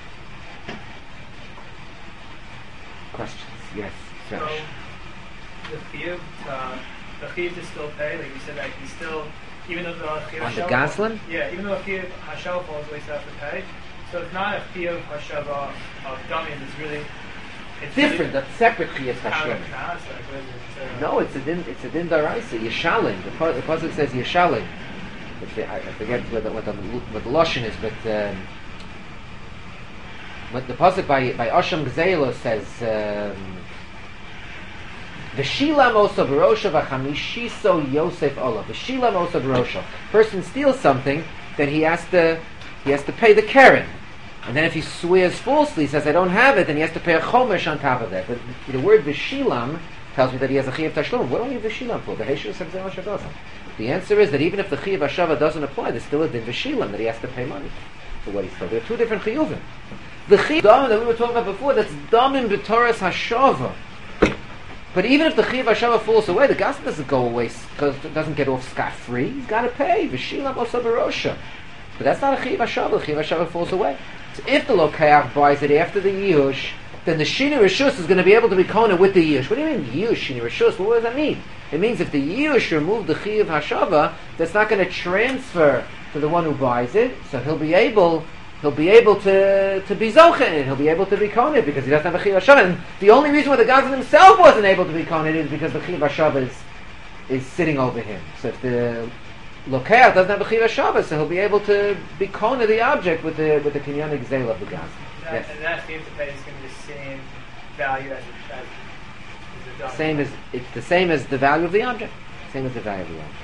S1: Questions? Yes.
S3: So, the Chiyav, uh, the Chiyav to still pay, like you said, that he's still, even though the Chiyav
S1: On the
S3: Hashava-
S1: Gazlan?
S3: Yeah, even though the Chiyav Hashava falls away, still have to pay. So it's not a Chiyav Hashava of Damim, it's really... It's
S1: Different,
S3: really
S1: that's separate Chiyas
S3: how
S1: Hashem.
S3: it counts, like, what is it? Uh,
S1: No, it's a din. It's a din daraisa. Yeshalim. The pa- the pasuk says Yeshalim. It's the- I, I forget what the, what the what the lashon is, but um, what the pasuk by by Osham Gzeilo says. Um, V'shila mosa b'rosha v'chamishiso Yosef ola. V'shila mosa b'rosha. Person steals something, then he has to he has to pay the keren. And then if he swears falsely, he says, I don't have it, then he has to pay a chomesh on top of that. But the word Vishilam tells me that he has a Chiyav Tashlum. What do you need Vishilam for? The answer is that even if the Chiyav Hashava doesn't apply, there's still a din Vishilam that he has to pay money for what he stole. There are two different Chiyuvim. The Chiyav Damim that we were talking about before, that's Damim B'Toras Hashava. But even if the Chiyav Hashava falls away, the Gazlan doesn't go away, because it doesn't get off scot-free. He's got to pay. Vishilam Osa Barosha. But that's not a Chiyav Hashava. The Chiyav Hashava falls away. So if the Lokeach buys it after the Yush, then the Shinui Rishus is going to be able to be Kohen with the Yush. What do you mean Yush, Shinui Rishus? Well, what does that mean? It means if the Yush removed the Chiyav Hashava, that's not going to transfer to the one who buys it, so he'll be able he'll be able to, to be Zochen, he'll be able to be Kohen because he doesn't have a Chiyav Hashava. And the only reason why the Gazlan himself wasn't able to be Kohen is because the Chiyav Hashava is, is sitting over him. So if the Lokeach doesn't have a Chiyav Hashava, so he'll be able to be Kohen of the object with the with the Kinyan Gzeil of the Gazlan.
S3: That,
S1: Yes.
S3: And that Chiyav to pay is going to be the same value as, as, as the Damim.
S1: Same as it's the same as the value of the object. Same as the value of the object.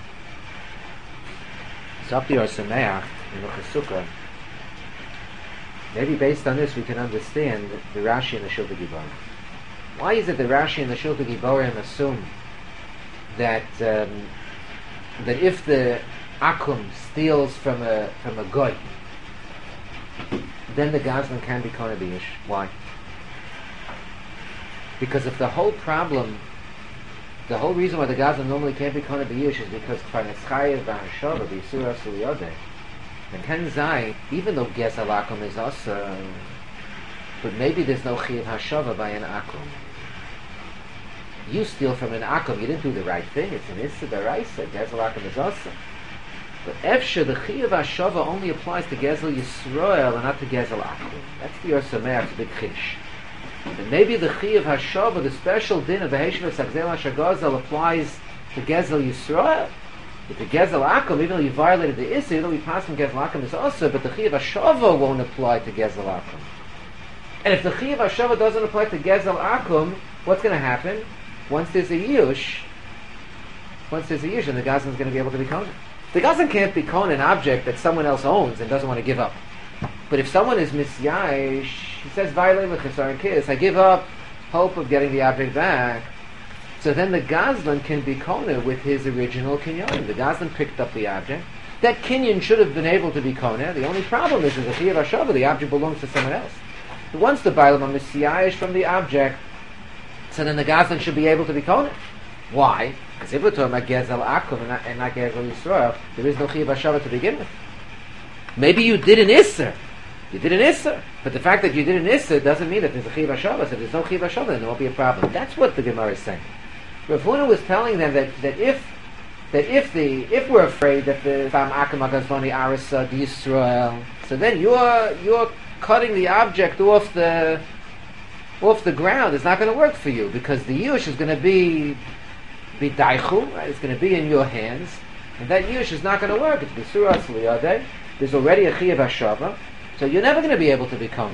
S1: So up to your Sameach in the Chesukah. Maybe based on this we can understand the Rashi and the Shilta Giborim. Why is it that Rashi and the Shilta Giborim assume that um, that if the Akum steals from a from a goy, then the Gazlan can be Kohen B'Yish? Why? Because if the whole problem, the whole reason why the Gazlan normally can't be Kohen B'Yish is because Kfar Netzchayev V'Hashava V'Yisur Asul Yodeh, then Ken Zai, even though Gezel Akum is also, but maybe there's no Chiyav Hashava by an Akum. You steal from an Akum, you didn't do the right thing, it's an Issa Daraisa, Gezel Akum is also. But Efshe, the Chiyav Hashava only applies to Gezel Yisrael and not to Gezel Akum. That's the Yor Sameach's big chish. And maybe the Chiyav Hashava, the special din of the Heshivas Agzel HaShagazal applies to Gezel Yisrael. With the Gezel Akum, even though you violated the Issa, even though we pass from Gezel Akum is also, but the Chiyav HaShava won't apply to Gezel Akum. And if the Chiyav HaShava doesn't apply to Gezel Akum, what's going to happen? Once there's a Yush, once there's a Yush, and the Gazlan is going to be able to be Kohen. The Gazlan can't be Kohen an object that someone else owns and doesn't want to give up. But if someone is Misyash, he says, violate with Chesar and Kiss, I give up hope of getting the object back. So then the Gazlan can be Kohen with his original Kinyan. The Gazlan picked up the object. That Kinyan should have been able to be Kohen. The only problem is, in the Chiyav HaShava, the object belongs to someone else. But once the Bailam is Misyash from the object, so then the Gazlan should be able to be Kohen. Why? Because if we're talking about Gezel Akum and not, and not Gezel Yisrael, there is no Chiyav HaShava to begin with. Maybe you did an Isser. You did an Isser. But the fact that you did an Isser doesn't mean that there's a Chiyav HaShava. So if there's no Chiyav HaShava, then there won't be a problem. That's what the Gemara is saying. Rav Huna was telling them that, that if that if the if we're afraid that the Fam Akum Agazvani Arisa Yisrael, so then you're you're cutting the object off the off the ground. It's not going to work for you because the Yush is going to be be daichu, right? It's going to be in your hands, and that Yush is not going to work. It's B'suras Liyadeh. There's already a Chiyav HaShava, so you're never going to be able to be Kohen.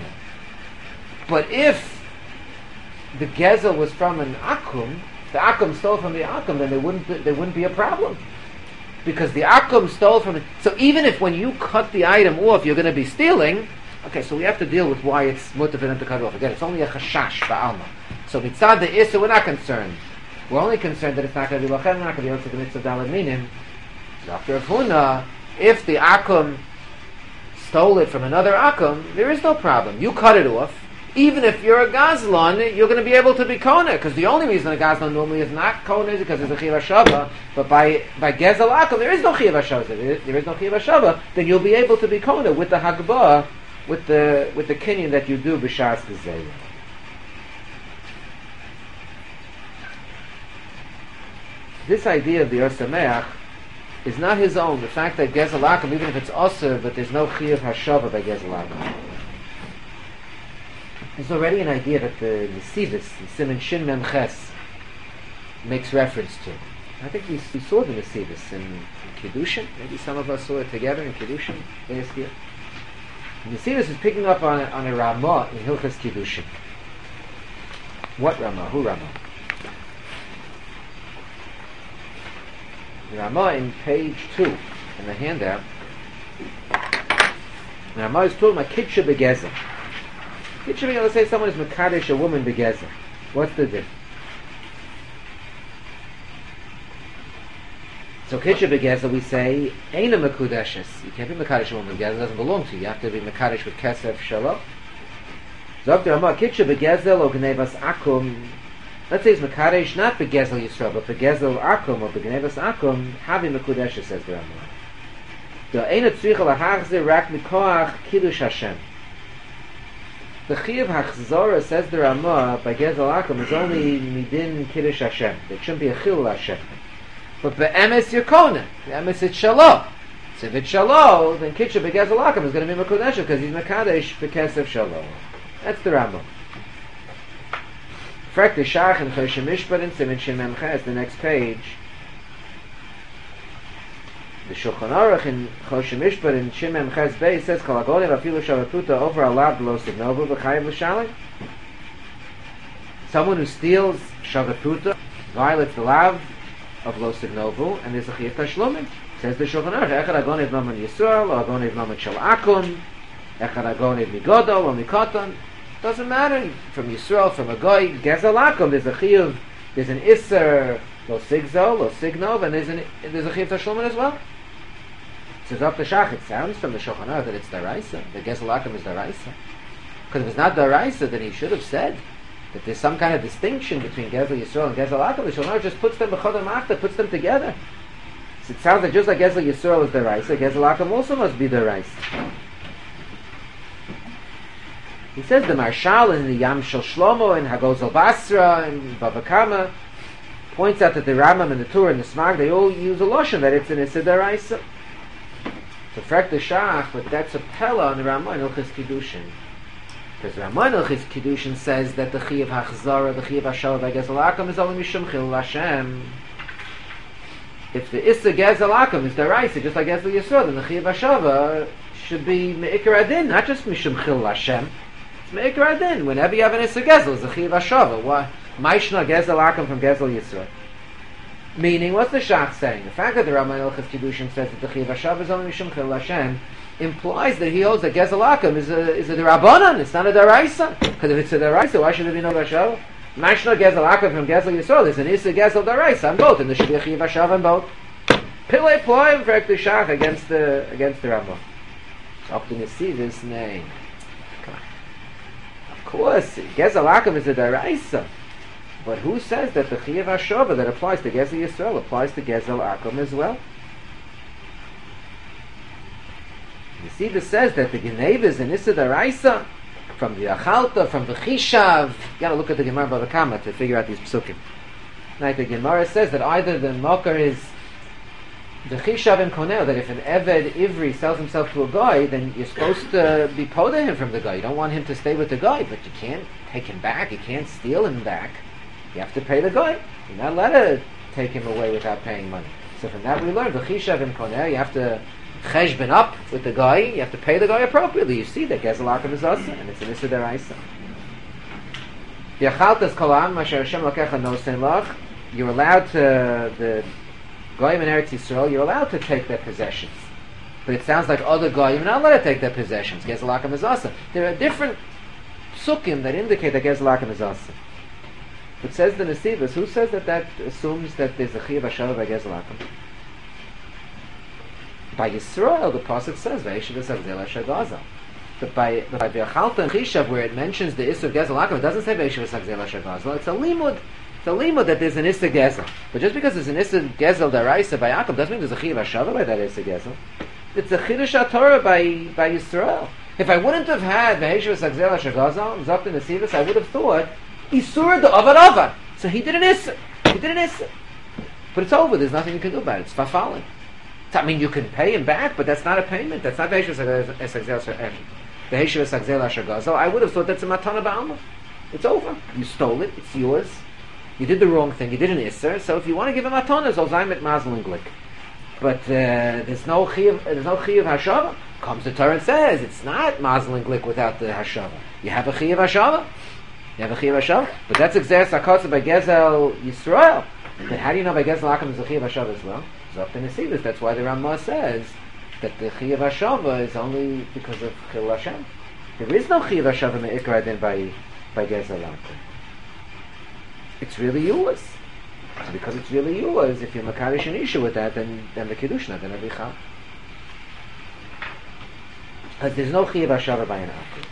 S1: But if the Gezel was from an Akum, the Akum stole from the Akum, then there wouldn't be, there wouldn't be a problem. Because the Akum stole from it. So even if when you cut the item off, you're going to be stealing, okay, so we have to deal with why it's mutter for them to cut it off. Again, it's only a chashash ba'alma. So mitzad the Issa, we're not concerned. We're only concerned that it's not going to be lachem, not going to be able to the mitzvah dalad minim. So after Rav Huna, if the Akum stole it from another Akum, there is no problem. You cut it off. Even if you're a Gazlan, you're going to be able to be Kohen. Because the only reason a Gazlan normally is not Kohen is because there's a Chiyav HaShava. But by, by Gezel Akum, there is no Chiyav HaShava. If there is, there is no Chiyav HaShava, then you'll be able to be Kohen with the Hagbah, with the with the Kinyan that you do b'shas Gezeiah. This idea of the Or Sameach is not his own. The fact that Gezel Akum, even if it's Osir, but there's no Chiyav HaShava by Gezel Akum. There's already an idea that the Nesivis, the Siman Shin Mem Ches, makes reference to. I think we, we saw the Nesivis in, in Kiddushin. Maybe some of us saw it together in Kiddushin last year. The Nesivis is picking up on a, on a Ramah in Hilchas Kiddushin. What Ramah? Who Ramah? The Ramah in page two in the handout. The Ramah is talking about Kitsha Begezer. It should be able to say someone is Mekadesh, a woman begezer. What's the difference? So Kitcha begezer, we say, Eina Mekudeshes. You can't be Mekadesh, a woman begezer. It doesn't belong to you. You have to be Mekadesh with Kesef Shalom. So after Ramah, Kitcha begezer, or Gnevas Akum. Let's say it's Mekadesh, not begezer Yisrael, but begezer Akum, or begnevas Akum, Havi Mekudeshes, says the Ramah. The Eina Tzricha Lahachze, Rak Mikoach, Kiddush Hashem. The Chiyav HaChzorah, says the Ramah, by Gezel Akum, is only midin Kiddush Hashem. There shouldn't be a Chilul Hashem. But be'emes you're Kohen. Be'emes it's Shalom. So if it's Shalom, then Kitsha be'Gezel Akum is going to be Mekadesh because he's Mekadesh be'Kesef Shalom. That's the Ramah. Frek the Shach and Choshe Mishpat and Siman Shin Mem Ches, the next page. The Shulchan Aruch in Choshe Mishpat in Shin Mem Ches Beis says Kalagonim afilu shavatuta over alab lo signovu v'chayiv l'shalim. Someone who steals shavatuta violates the lav of lo signovu, and there's a chiyuv tashlumin. Says the Shulchan Aruch echad agoniv maman Yisrael or agoniv maman shel akum, echad agoniv migodol or mikoton. Doesn't matter from Yisrael, from a goy, Gezel Akum. There's a chiyuv, there's an isser lo sigzo, lo signov, and there's an there's a chiyuv tashlumin as well. Says up the Shach, it sounds from the Shulchan Aruch that it's Daraisa. The Gezel Akum is Daraisa. Because if it's not Daraisa, then he should have said that there's some kind of distinction between Gezel Yisrael and Gezel Akum. The Shulchan Aruch just puts them b'chodar machta, puts them together. So it sounds like just like Gezel Yisrael is Daraisa, Gezel Akum also must be Daraisa. He says the Marshal in the Yam Shel Shlomo and Hagozal Basra and Bava Kama points out that the Rambam and the Torah and the Smag, they all use a loshon that it's an Issa Daraisa. So frek the Shach, but that's a Pella on the Ramah in Hilchas Kiddushin. Because Ramah in Hilchas Kiddushin says that the Chiyav HaChzorah, the Chiyav HaShalom by Gezel Akum is only Mishum Chilul Hashem. if the Issa Gezel Akum is Daraisa, just like Gezel Yisrael, then the Chiyav Hashava should be Me'ikar Adin, not just Mishum Chil Hashem. It's Me'ikar Adin. Whenever you have an Issa Gezel, it's a Chiyav Hashava. Why? Maishna Gezel Akum from Gezel Yisrael. Meaning, what's the Shach saying? The fact that the Rambam Ilchas Kiddushin says that the Chiyav Hashava is only Mishum Chil Hashem implies that he holds that Gezel Akum is a, is a Darabanan, it's not a Daraisa. Because if it's a Daraisa, why should there be no Hashava? Mashna Gezel Akum from Gezel Yisrael, there's an Issa Gezel Daraisa on both, and there should be a Chiyav Hashava on both. Pillay Ploy for the Shach against the against the Rambam. Up to see this name. Come on. Of course, Gezel Akum is a Daraisa. But who says that the Chiyav Hashava that applies to Gezel Yisrael applies to Gezel Akum as well? You see, this says that the Geneva is an Issa Daraisa from the Achalta, from the Chishav. You got to look at the Gemara Bava Kama to figure out these psukim. Now the Gemara says that either the Mokar is the Chishav and Konel, that if an Eved Ivri sells himself to a guy, then you're supposed to be poda him from the guy. You don't want him to stay with the guy, but you can't take him back. You can't steal him back. You have to pay the guy. You're not allowed to take him away without paying money. So from that we learn the Chishav and Konel, you have to cheshbon up with the guy, you have to pay the guy appropriately. You see that Gezel Akum is Asa, and it's an Issa Daraisa. Yachaltas kolam, masher Hashem lakecha nosein lach, you're allowed to, the Goyim in Eretz Yisrael, you're allowed to take their possessions. But it sounds like other Goyim are not allowed to take their possessions. Gezel Akum is Asa. There are different psukim that indicate that Gezel Akum is Asa. It says the Nesivos, who says that that assumes that there's a Chiyav Hashava by Gezel Akum? By Yisrael, the Pasuk says, "Vayishav esagzel asher gazel." But by by V'achalta and Chishav, where it mentions the Issa of Gezel Akum, it doesn't say Vayishav esagzel asher gazel. It's a limud. It's a limud that there's an Issa Gezel. But just because there's an Issa Gezel Daraisa by Akum doesn't mean there's a Chiyav Hashava by that Issa Gezel. It's a Chiddush HaTorah by by Yisrael. If I wouldn't have had Vayishav esagzel asher gazel, Zok the Nesivos, I would have thought Isur the Avad Avad. So he did an Issa. He did an Issa. But it's over. There's nothing you can do about it. It's fafalin. I mean, you can pay him back, but that's not a payment. That's not the Heshiv Esagzel Asher Gazel. I would have thought that's a Matana Ba'alma. It's over. You stole it. It's yours. You did the wrong thing. You did an Isser. So if you want to give him Matana, Zolzaim et Mazel and Glick. But uh, there's no Chiyav, there's no Chiyav Hashava. Comes the Torah and says it's not Mazel and Glick without the Hashava. You have a Chiyav Hashava. You have a Chiyav Hashava. But that's Exer Sakotza by Gezel Yisrael. Then how do you know by Gezel Akum is a Chiyav Hashava as well? That's why the Ramah says that the Chiyav Hashava is only because of Chil Hashem. There is no Chiyav Hashava me'ikra then by by Gezel Akum. It's really yours. So because it's really yours, if you're Makarish an issue with that, then then the Kiddush not gonna be Chal. But there's no Chiyav Hashava by an Akum.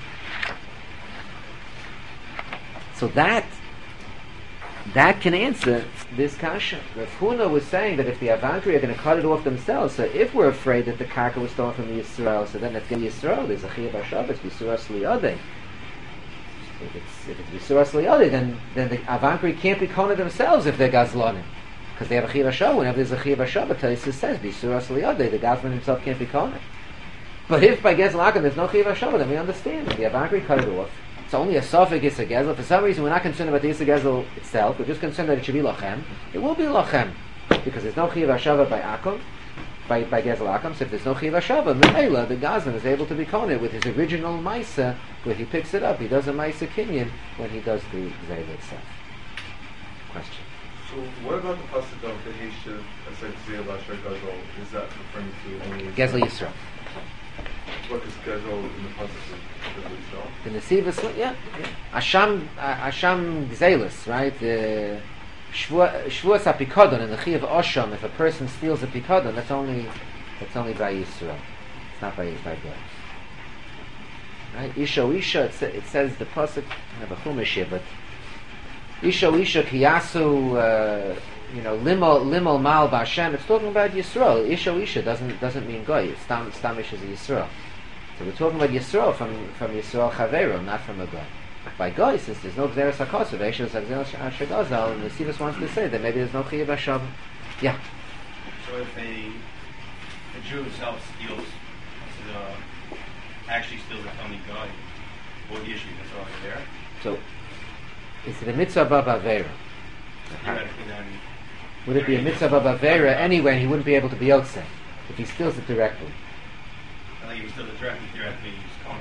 S1: So that that can answer this kasha. Rav Huna was saying that if the Avantri are going to cut it off themselves, so if we're afraid that the karka was stolen from the Yisrael, so then it's going to be Yisrael. There's a Chiyav Hashava, it's Yisuras Liyadeh. If it's if it's Yisuras Liyadeh, then then the Avantri can't be kona themselves if they're Gazlanim, because they have a Chiyav Hashava. Whenever there's a Chiyav Hashava, Taisus says Yisuras Liyadeh, the Gazlan himself can't be kona. But if by Gezel Akum there's no Chiyav Hashava, then we understand. If the Avantri cut it off, it's only a Sofik Issa Gezel. For some reason, we're not concerned about the Issa Gezel itself. We're just concerned that it should be Lachem. It will be Lachem. Because there's no Chiyav Hashava by Akum, by, by Gezel Akum. So if there's no Chiyav Hashava, Meila, the Gazlan is able to be Koneh with his original Maisa, where he picks it up. He does a Maisa Kinyan when he does the Zayla itself. Question.
S6: So what about the pasuk of the Heshiv Esagzel Asher Gazel? Is that referring to only
S1: Gezel Yisrael.
S6: What is Gezel in the pasuk of Gezel Yisrael?
S1: The Nesivos, yeah, yeah. Asham, uh, Asham Gzelis, right? The Shvuas HaPikodon and the Chiyav Osham. If a person steals a Pikodon, that's only that's only by Yisrael. It's not by by God. Right? Isha Isha. It, sa- it says the pasuk. I have a chumash here, but Isha Isha Kiyasu. Uh, you know, Limal Limal Mal B'Hashem. It's talking about Yisrael. Isha Isha doesn't doesn't mean Goy. It's Stam Stamish is a Yisrael. So we're talking about Yisrael from from Yisrael Chaveiro, not from a Goy. By Goy, since there's no Gzeres HaKosav, Eishes HaGzeres HaShagazal, and the Sivas wants to say that maybe there's no Chiyav Hashava. Yeah.
S7: So if a, a Jew himself steals, uh, actually steals a Talmid Goy, what issue is already there?
S1: So, it's the Mitzvah Bab Aveira.
S7: Theoretically then,
S1: would it be a mitzvah b'avera anyway, and he wouldn't be able to be yotzei if he steals it directly?
S7: I think he still directly, directly use Kona.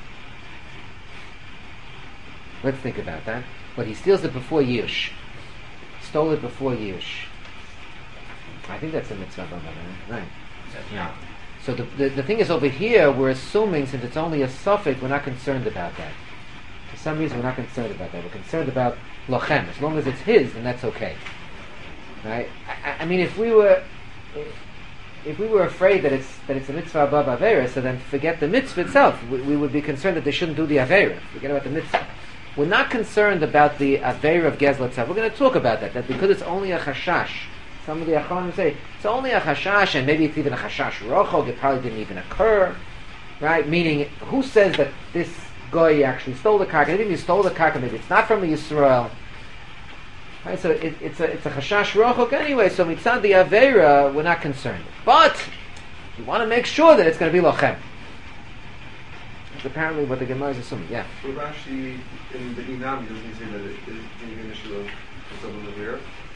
S1: Let's think about that. But he steals it before Yush. Stole it before Yush. I think that's a mitzvah b'avera, right? Yeah. So the, the the thing is, over here we're assuming, since it's only a suffix, we're not concerned about that. For some reason we're not concerned about that. We're concerned about lochem. As long as it's his, then that's okay. Right? I, I mean, if we were if we were afraid that it's that it's a mitzvah above avera, so then forget the mitzvah itself. We, we would be concerned that they shouldn't do the avera. Forget about the mitzvah. We're not concerned about the avera of gezla itself. We're going to talk about that. That because it's only a chashash. Some of the Acharonim say it's only a chashash, and maybe it's even a chashash rochog. It probably didn't even occur, right? Meaning, who says that this guy actually stole the karka? Maybe he stole the karka. Maybe it's not from the Yisrael. Right? So it, it's a it's a chashash rochog anyway. So mitzad the avera, we're not concerned. But you want to make sure that it's going to be lochem. That's apparently what the Gemara is assuming. Yeah.
S6: So Rashi in the Inam doesn't he say that it is an issue of mitzvah avera?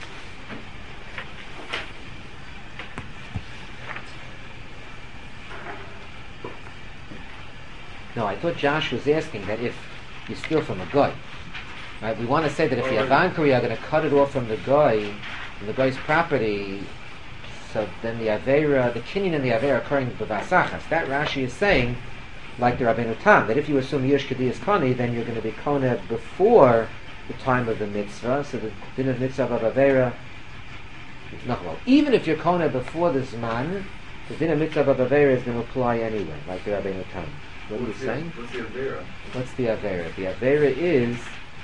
S1: No, I thought Josh was asking that if you steal from a guy, right? We want to say that if the Avankari are going to cut it off from the guy, from the guy's property, so then the Avera, the Kinyan and the Avera occurring b'vasachas. That Rashi is saying, like the Rabbeinu Tam, that if you assume Yush Kediyas Koni, then you're going to be Kona before the time of the mitzvah, so the din of mitzvah of Avera, no, well, even if you're Kona before the Zman, the din of mitzvah of Avera is going to apply anyway, like the Rabbeinu Tam. What are you saying?
S6: What's the avera?
S1: What's the avera? The avera is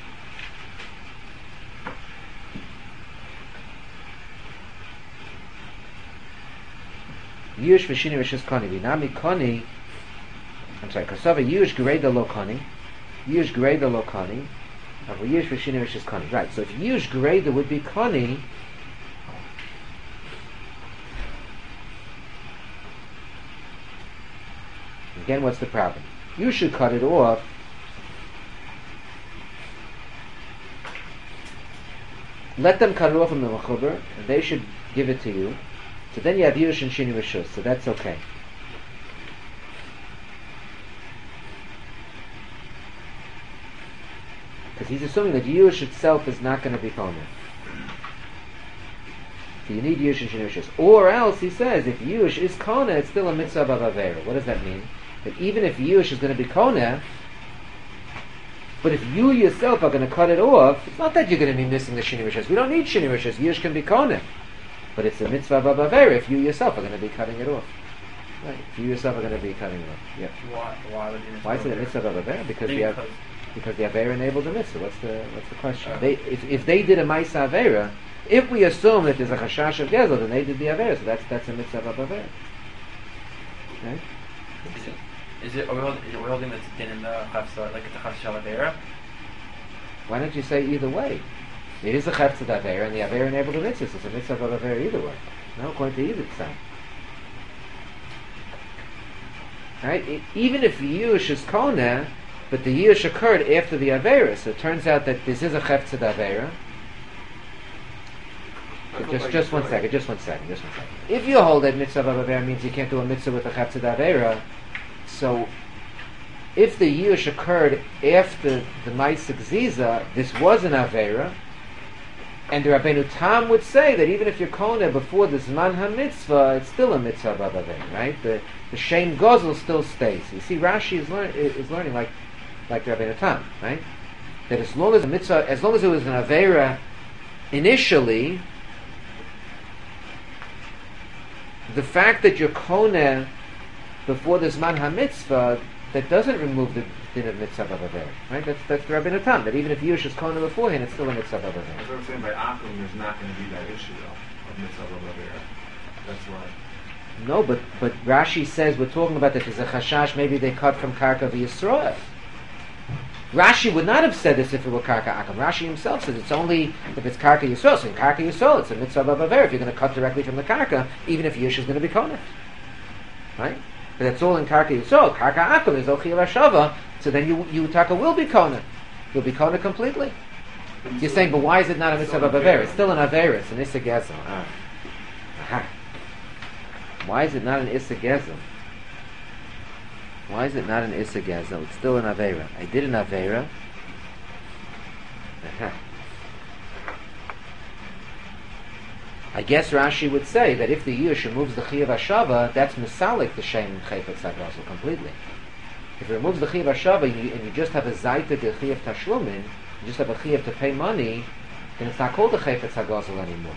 S1: Yush v'shini v'shis koni v'nami koni. I'm sorry. Kasava Yush greda lo koni. Yush greda lo koni. Avu Yush v'shini v'shis koni. Right. So if Yush greda would be koni, again, what's the problem? You should cut it off. Let them cut it off from the mechuber, and they should give it to you. So then you have Yush and Shini Rishus, so that's okay. Because he's assuming that Yush itself is not going to be Kona. So you need Yush and Shini Rishus. Or else, he says, if Yush is Kona, it's still a mitzvah of Avera. What does that mean? That even if Yush is going to be Kona, but if you yourself are going to cut it off, it's not that you're going to be missing the Shini Rishus. We don't need Shini Rishus. Yush can be Kona. But it's a mitzvah of Avera if you yourself are going to be cutting it off. Right? If you yourself are going to be cutting it off. Yeah.
S4: Why, why, would you
S1: Why is it a mitzvah of Avera? Because the
S4: because
S1: because the Avera enabled the mitzvah. What's the what's the question? They, if, if they did a Maisa Avera, if we assume that there's a Chashash of Gezel, then they did the Avera. So that's that's a mitzvah of Avera. Right?
S4: Is it, are we holding, are we holding that's din in the chafsa, like it's a chafsa avera?
S1: Why don't you say either way? It is a chafsa avera, and the avera enabled the mitzvah. So it's a mitzvah of avera either way. No, according to either side. Right? It, even if the yush is kona, but the yush occurred after the avera, so it turns out that this is a chafsa avera. So just, just one second, just one second, just one second. If you hold that mitzvah of avera means you can't do a mitzvah with a chafsa avera, so, if the Yush occurred after the Maisik Ziza, this was an Avera, and the Rabbeinu Tam would say that even if you're Kona before the Zman HaMitzvah, it's still a Mitzvah of Avera, right? The, the Shem Gozel still stays. You see, Rashi is, learn, is learning like, like the Rabbeinu Tam, right? That as long as a Mitzvah, as long as it was an Avera initially, the fact that you're Kona before the Zman HaMitzvah, that doesn't remove the din of mitzvah of Avera, right? That's that's the Rabbeinu Tam, that even if Yush is Kona beforehand, it's still a mitzvah of Avera.
S6: That's what I'm saying, by Akum, there's not going to be that issue, though, of mitzvah of Avera. That's why.
S1: No, but, but Rashi says, we're talking about that there's a chashash, maybe they cut from Karka v'Yisroel. Rashi would not have said this if it were Karka Akum. Rashi himself says it's only if it's Karka Yisroel. So in Karka Yisroel, it's a mitzvah of Avera. If you're going to cut directly from the Karka, even if Yush is going to be Kona. Right? But that's all in Karka Yisrael. Karka Akum is Ochil HaShava, so then you, you Taka will be Kona. You'll be Kona completely. You're saying, but why is it not a mitzvah of Avera? It's still an Avera. It's an Issa Gezel. Ah. Aha. Why is it not an Issa Gezel? Why is it not an Issa Gezel? It's still an Avera. I did an Avera. Aha. I guess Rashi would say that if the Yush removes the Chiyav HaShava, that's Misalik the Shem Chayfetz HaGazel completely. If it removes the Chiyav HaShava and you, and you just have a Zaita de Chiyav Tashlumin, you just have a Chiyav to pay money, then it's not called the Chayfetz HaGazel anymore.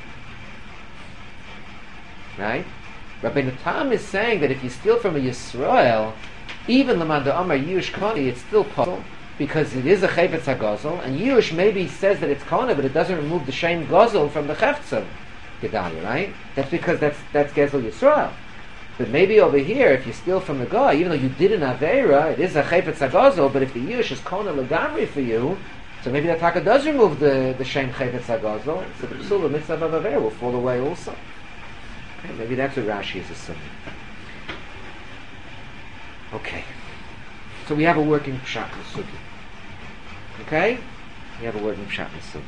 S1: Right? Rabbeinu Tam is saying that if you steal from a Yisrael, even Lamanda Amar Yush Koni, it's still possible, because it is a Chayfetz HaGazel, and Yush maybe says that it's Kona, but it doesn't remove the Shem Gazel from the Cheftzah. Gedalia, right? That's because that's that's Gezel Yisrael. But maybe over here, if you steal from the guy, even though you did an Aveira, it is a Chayfetz HaGazel, but if the Yush is Kona Legamri for you, so maybe that Taka does remove the, the Shem Chayfetz HaGazel, so the Psula Mitzvah of Aveira will fall away also. Okay, maybe that's what Rashi is assuming. Okay. So we have a working Pshat in the Sugi. Okay? We have a working Pshat in the Sugi.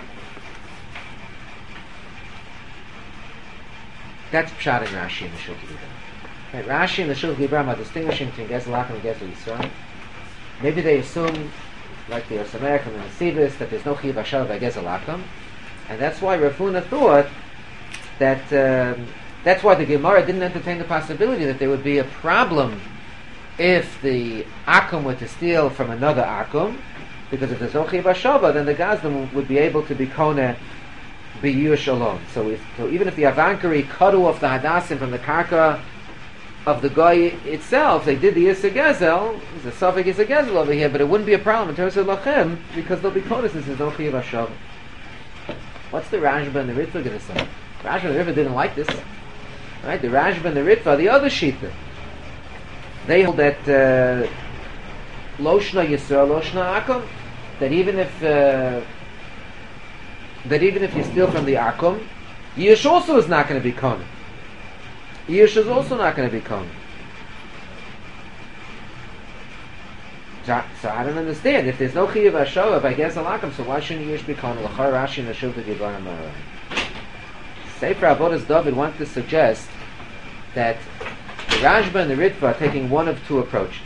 S1: That's Pshat in Rashi and the Shulchan Aruch. Right, Rashi and the Shulchan Aruch are distinguishing between Gezel Akum and Gezel Yisrael. Maybe they assume, like the Yosamerich and the Nesivos, that there's no Chiyav HaShava by Gezel Akum, and that's why Rav Huna thought that um, that's why the Gemara didn't entertain the possibility that there would be a problem if the Akum were to steal from another Akum, because if there's no Chiyav HaShava, then the Gazdim would be able to be Koneh be Yush alone. So, if, so even if the Avankari cut off the Hadassim from the Karka of the guy itself, they did the Issa Gezel, there's a Safek Issa Gezel over here, but it wouldn't be a problem in terms of Lachem, because they'll be Kodesh since there's no Chiyav HaShava. What's the Rashba and the Ritva going to say? Rashba and the Ritva didn't like this. Right? The Rashba and the Ritva, the other Shita, they hold that uh, Loshna Yisrael, Loshna Akum, that even if uh, that even if you steal from the Akum, Yush also is not going to be Koneh. Yush is also not going to be Koneh. So, so I don't understand. If there's no Chiyav HaShava by Gezel Akum, so why shouldn't Yush be Koneh? L'char Rashi and the Shulchan Aruch. Sefer Avodas David wants to suggest that the Rashba and the Ritva are taking one of two approaches.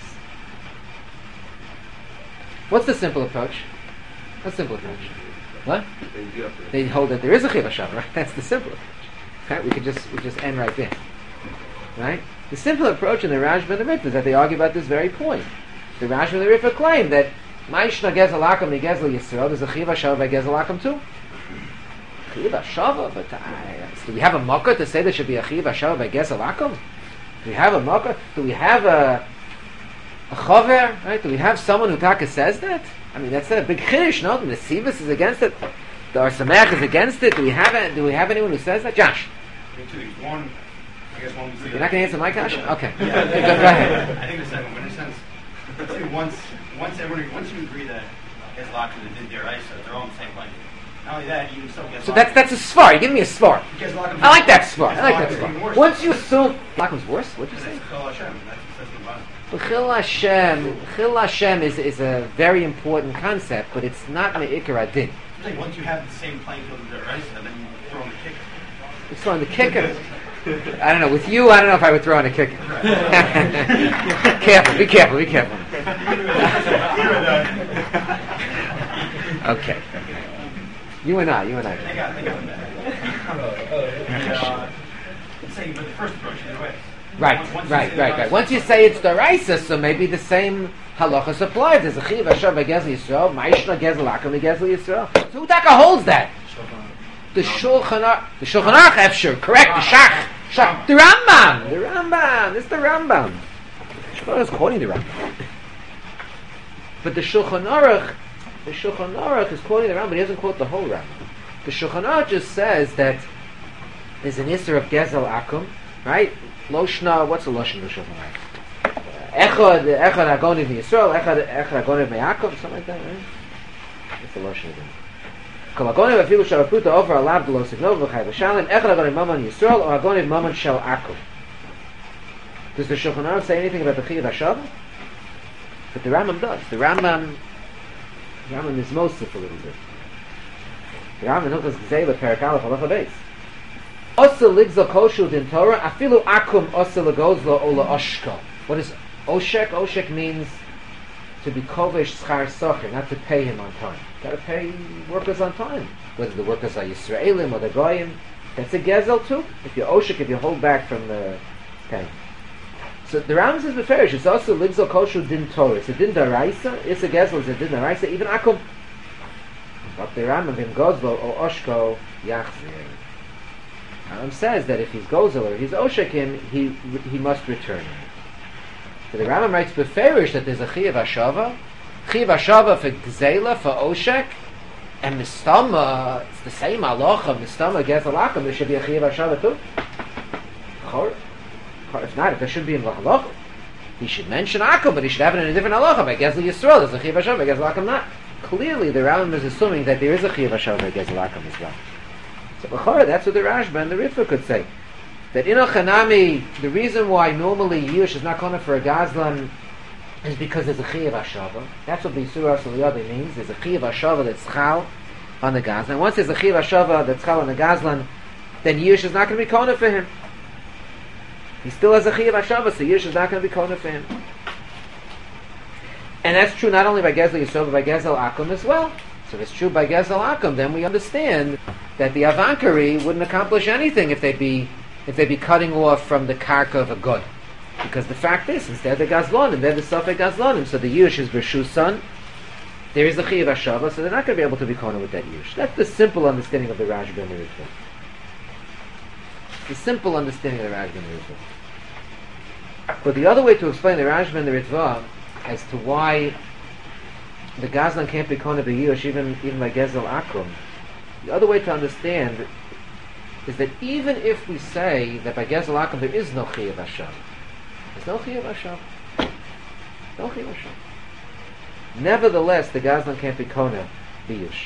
S1: What's the simple approach? What's the simple approach? What? They hold that there is a Chiyav HaShava, right? That's the simple approach. Right? We could just we just end right there. Right? The simple approach in the Rashba and the Ritva is that they argue about this very point. The Rashba and the Ritva claim that Ma'ishna Gezel Akum and Gezel Yisrael, there's a Chiyav HaShava by Gezel Akum too. Chiyav HaShava, but uh, do we have a makkah to say there should be a Chiyav HaShava by Gezel Akum? Do we have a makkah? Do we have a a chaver? Right? Do we have someone who Taka says that? I mean, that's a big chiddush, no? The Nesivos is against it. The Arsamech is against it. Do we have a, Do we have anyone who says that? Josh?
S7: I think two things. One, I guess one.
S1: You're not going to answer my question? Okay.
S7: Yeah,
S1: go, go ahead.
S7: I think the second one, in a sense, let's say once, once everyone, once you agree that Gezel Akum and their Isa, they're all on the same plane. Not only that, you still get.
S1: So that's that's a svar. You're giving me a svar. I like that svar. I like that svar. Once you assume Akum's worse, what'd you say? Chil Hashem, Chil Hashem is, is a very important concept, but it's not Me'ikar Adin.
S7: Once you have the same playing field as the Isa, then you throw in the kicker.
S1: You throw in the kicker? I don't know. With you, I don't know if I would throw in a kicker. Careful, be careful, be careful. Okay. You and I, you and I.
S7: I got, I got that. Let's say, but the first approach either way.
S1: Right, once, once right, right, right. Once you say it's Daraisa, so maybe the same halachas applies. There's a Chiyav HaShava by Gezel Yisrael, Ma'ishna Gezel Akum Gezel Yisrael. So who Taka holds that? The Shulchan Aruch, the Shulchan Aruch Efshir, correct? The Shach, Shach, the Rambam, the Rambam. It's the Rambam. Shulchan Aruch is quoting the Rambam, but the Shulchan Aruch, the Shulchan Aruch is quoting the Rambam, but he doesn't quote the whole Rambam. The Shulchan Aruch just says that there's an Isser of Gezel Akum, right? Loshna, what's the Loshna of the Shulchan Aruch? Echad, Echad Agoniv Yisrael, Echad, Echad Agoniv Me'akum, something like that, right? What's the Loshna of it? Kol Agoniv Afilu Shal Aputa over Alav Delo Signov V'chai V'shalim, Echad Agoniv Maman Yisrael, or Agoniv Maman Shel Akum. Does the Shulchan Aruch say anything about the Chiyav HaShava? But the Rambam does. The Rambam, the Rambam is most a little bit. The Rambam in Hilchos Gzeila Perek Aleph Halacha Beis. Osa ligzal koshu din Torah afilu akum osa legozlo ola oshko. What is oshek? Oshek means to be kovesh schar socher, not to pay him on time. Got to pay workers on time, whether the workers are Yisraelim or the Goyim. That's a gezel too. If you're oshek, if you hold back from the okay. So the Rambam says beferish. It's also ligzal koshu din Torah. It's a din daraisa. It's a gezel. It's a din daraisa. Even akum. But the Rambam in gozlo or oshko yachzir. Rambam says that if he's gozel or he's oshekim, he he must return. So the Rambam writes beferish that there's a chiyav hashava, chiyav hashava for gzela for oshek, and mistama. It's the same halacha. Mistama gezel akum. There should be a chiyav hashava too. If not, if there should be in halacha, he should mention akum, but he should have it in a different halacha. By gezel yisrael, there's a chiyav hashava. By gezel akum, not. Clearly, the Rambam is assuming that there is a chiyav hashava by gezel akum as well. So b'chora, that's what the Rashba and the Ritva could say. That in Ochanami, the reason why normally Yush is not calling for a Gazlan is because there's a chiyav hashava. That's what the Yisur Asaliyadi means. There's a chiyav hashava that's chal on the Gazlan. Once there's a chiyav hashava that's chal on the Gazlan, then Yush is not going to be calling for him. He still has a chiyav hashava, so Yush is not going to be calling for him. And that's true not only by Gezel Yisrael, but by Gezel Akum as well. So if it's true by Gezel Akum, then we understand that the Avankari wouldn't accomplish anything if they'd be if they'd be cutting off from the karka of a good. Because the fact is, instead they're Gazlonim, they're the Safek Gazlonim, so the Yush is B'Shu's son, there is the Chiyav Hashava, so they're not going to be able to be kona with that Yush. That's the simple understanding of the Rashba and the Ritva. The simple understanding of the Rashba and the Ritva. But the other way to explain the Rashba and the Ritva as to why the Gazlan can't be kona b'Yush even even by Gezel Akum, the other way to understand is that even if we say that by Gezel Akum there is no Chiyav Hashav, there's no Chiyav Hashav, no Chiyav Hashav. Nevertheless, the Gazlan can't be kona b'Yush.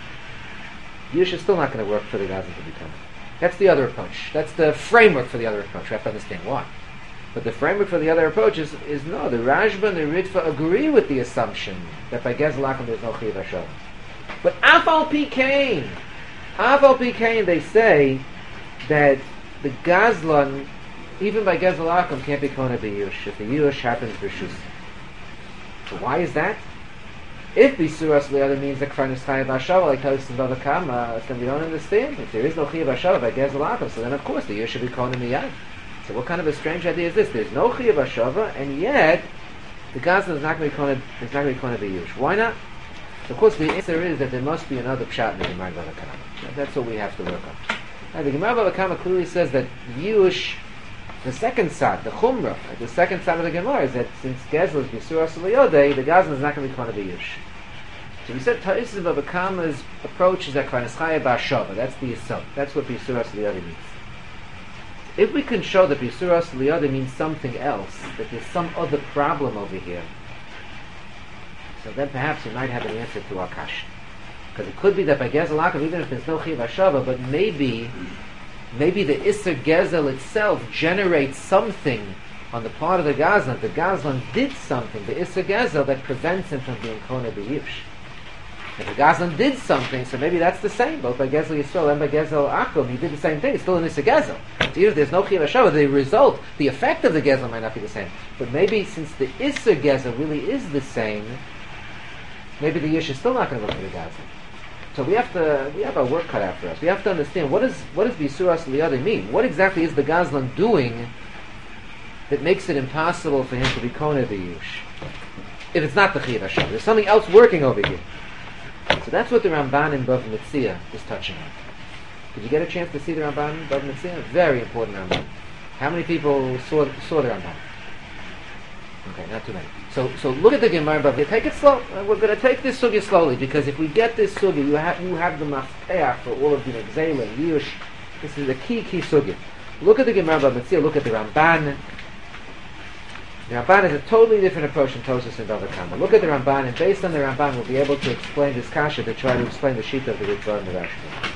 S1: Yush is still not going to work for the Gazlan to be kona. That's the other approach. That's the framework for the other approach. We have to understand why. But the framework for the other approach is, is no, the Rashba and the Ritva agree with the assumption that by Gezel Akum there's no Chiyav Hashav. But Afal Pi Kain, Afal Pi Kain, they say that the Gazlan, even by Gezel Akum, can't be kona b'Yush if the Yush happens b'Shus. So why is that? If B'Suras Liada means that Kfar Nischayev Hashav, like Tosis and Bava Kama, then we don't understand. If there is no Chiyav Hashav by Gezel Akum, so then of course the Yush should be kona miyad. So what kind of a strange idea is this? There's no Chiyav Hashava, and yet the Gazlan is not going to be kona, is not going to be kona b'Yush. Why not? Of course, the answer is that there must be another pshat in the Gemara Bava Kama. That's what we have to work on. Now, the Gemara Bava Kama clearly says that Yush, the second side, the Chumrah, right, the second side of the Gemara is that since Gezel is B'Surah Salayodei, the Gazlan is not going to be kona b'Yush. So we said Ta'is and Bava Kama's approach is that Kfar Nischayev Hashava. That's the Yisod. That's what B'Surah Salayodei means. If we can show that B'Surah Salayodei means something else, that there's some other problem over here, so then perhaps we might have an answer to our question. Because it could be that by Gezel Akum, even if there's no Chiyav Hashava, but maybe, maybe the Isser Gezel itself generates something on the part of the Gazlan. The Gazlan did something, the Isser Gezel, that prevents him from being kona b'Yush. If the Gazlan did something, so maybe that's the same, both by Gezel Yisrael and by Gezel Akum, he did the same thing. It's still an Isser Gezel. So even if there's no Chiyav Hashava, the result, the effect of the Gezel might not be the same. But maybe since the Isser Gezel really is the same, maybe the Yush is still not going to look at the Gazlan. So we have to, we have our work cut out for us. We have to understand what is what does B'Suras Liada mean? What exactly is the Gazlan doing that makes it impossible for him to be kona b'Yush? If it's not the Chiyav Hashav, there's something else working over here. So that's what the Ramban in Bava Metzia is touching on. Did you get a chance to see the Ramban in Bava Metzia? Very important Ramban. How many people saw saw the Ramban? Okay, not too many. So, so look at the Gemara, but take it slow. Uh, we're going to take this sugya slowly, because if we get this sugya, you have you have the mafteach for all of the Gzela and Yush. This is the key, key sugya. Look at the Gemara, but look at the Ramban. The Ramban is a totally different approach from Tosfos and Bava Kama. Look at the Ramban, and based on the Ramban, we'll be able to explain this kasha to try to explain the sheet of the Ritva and the Rashba.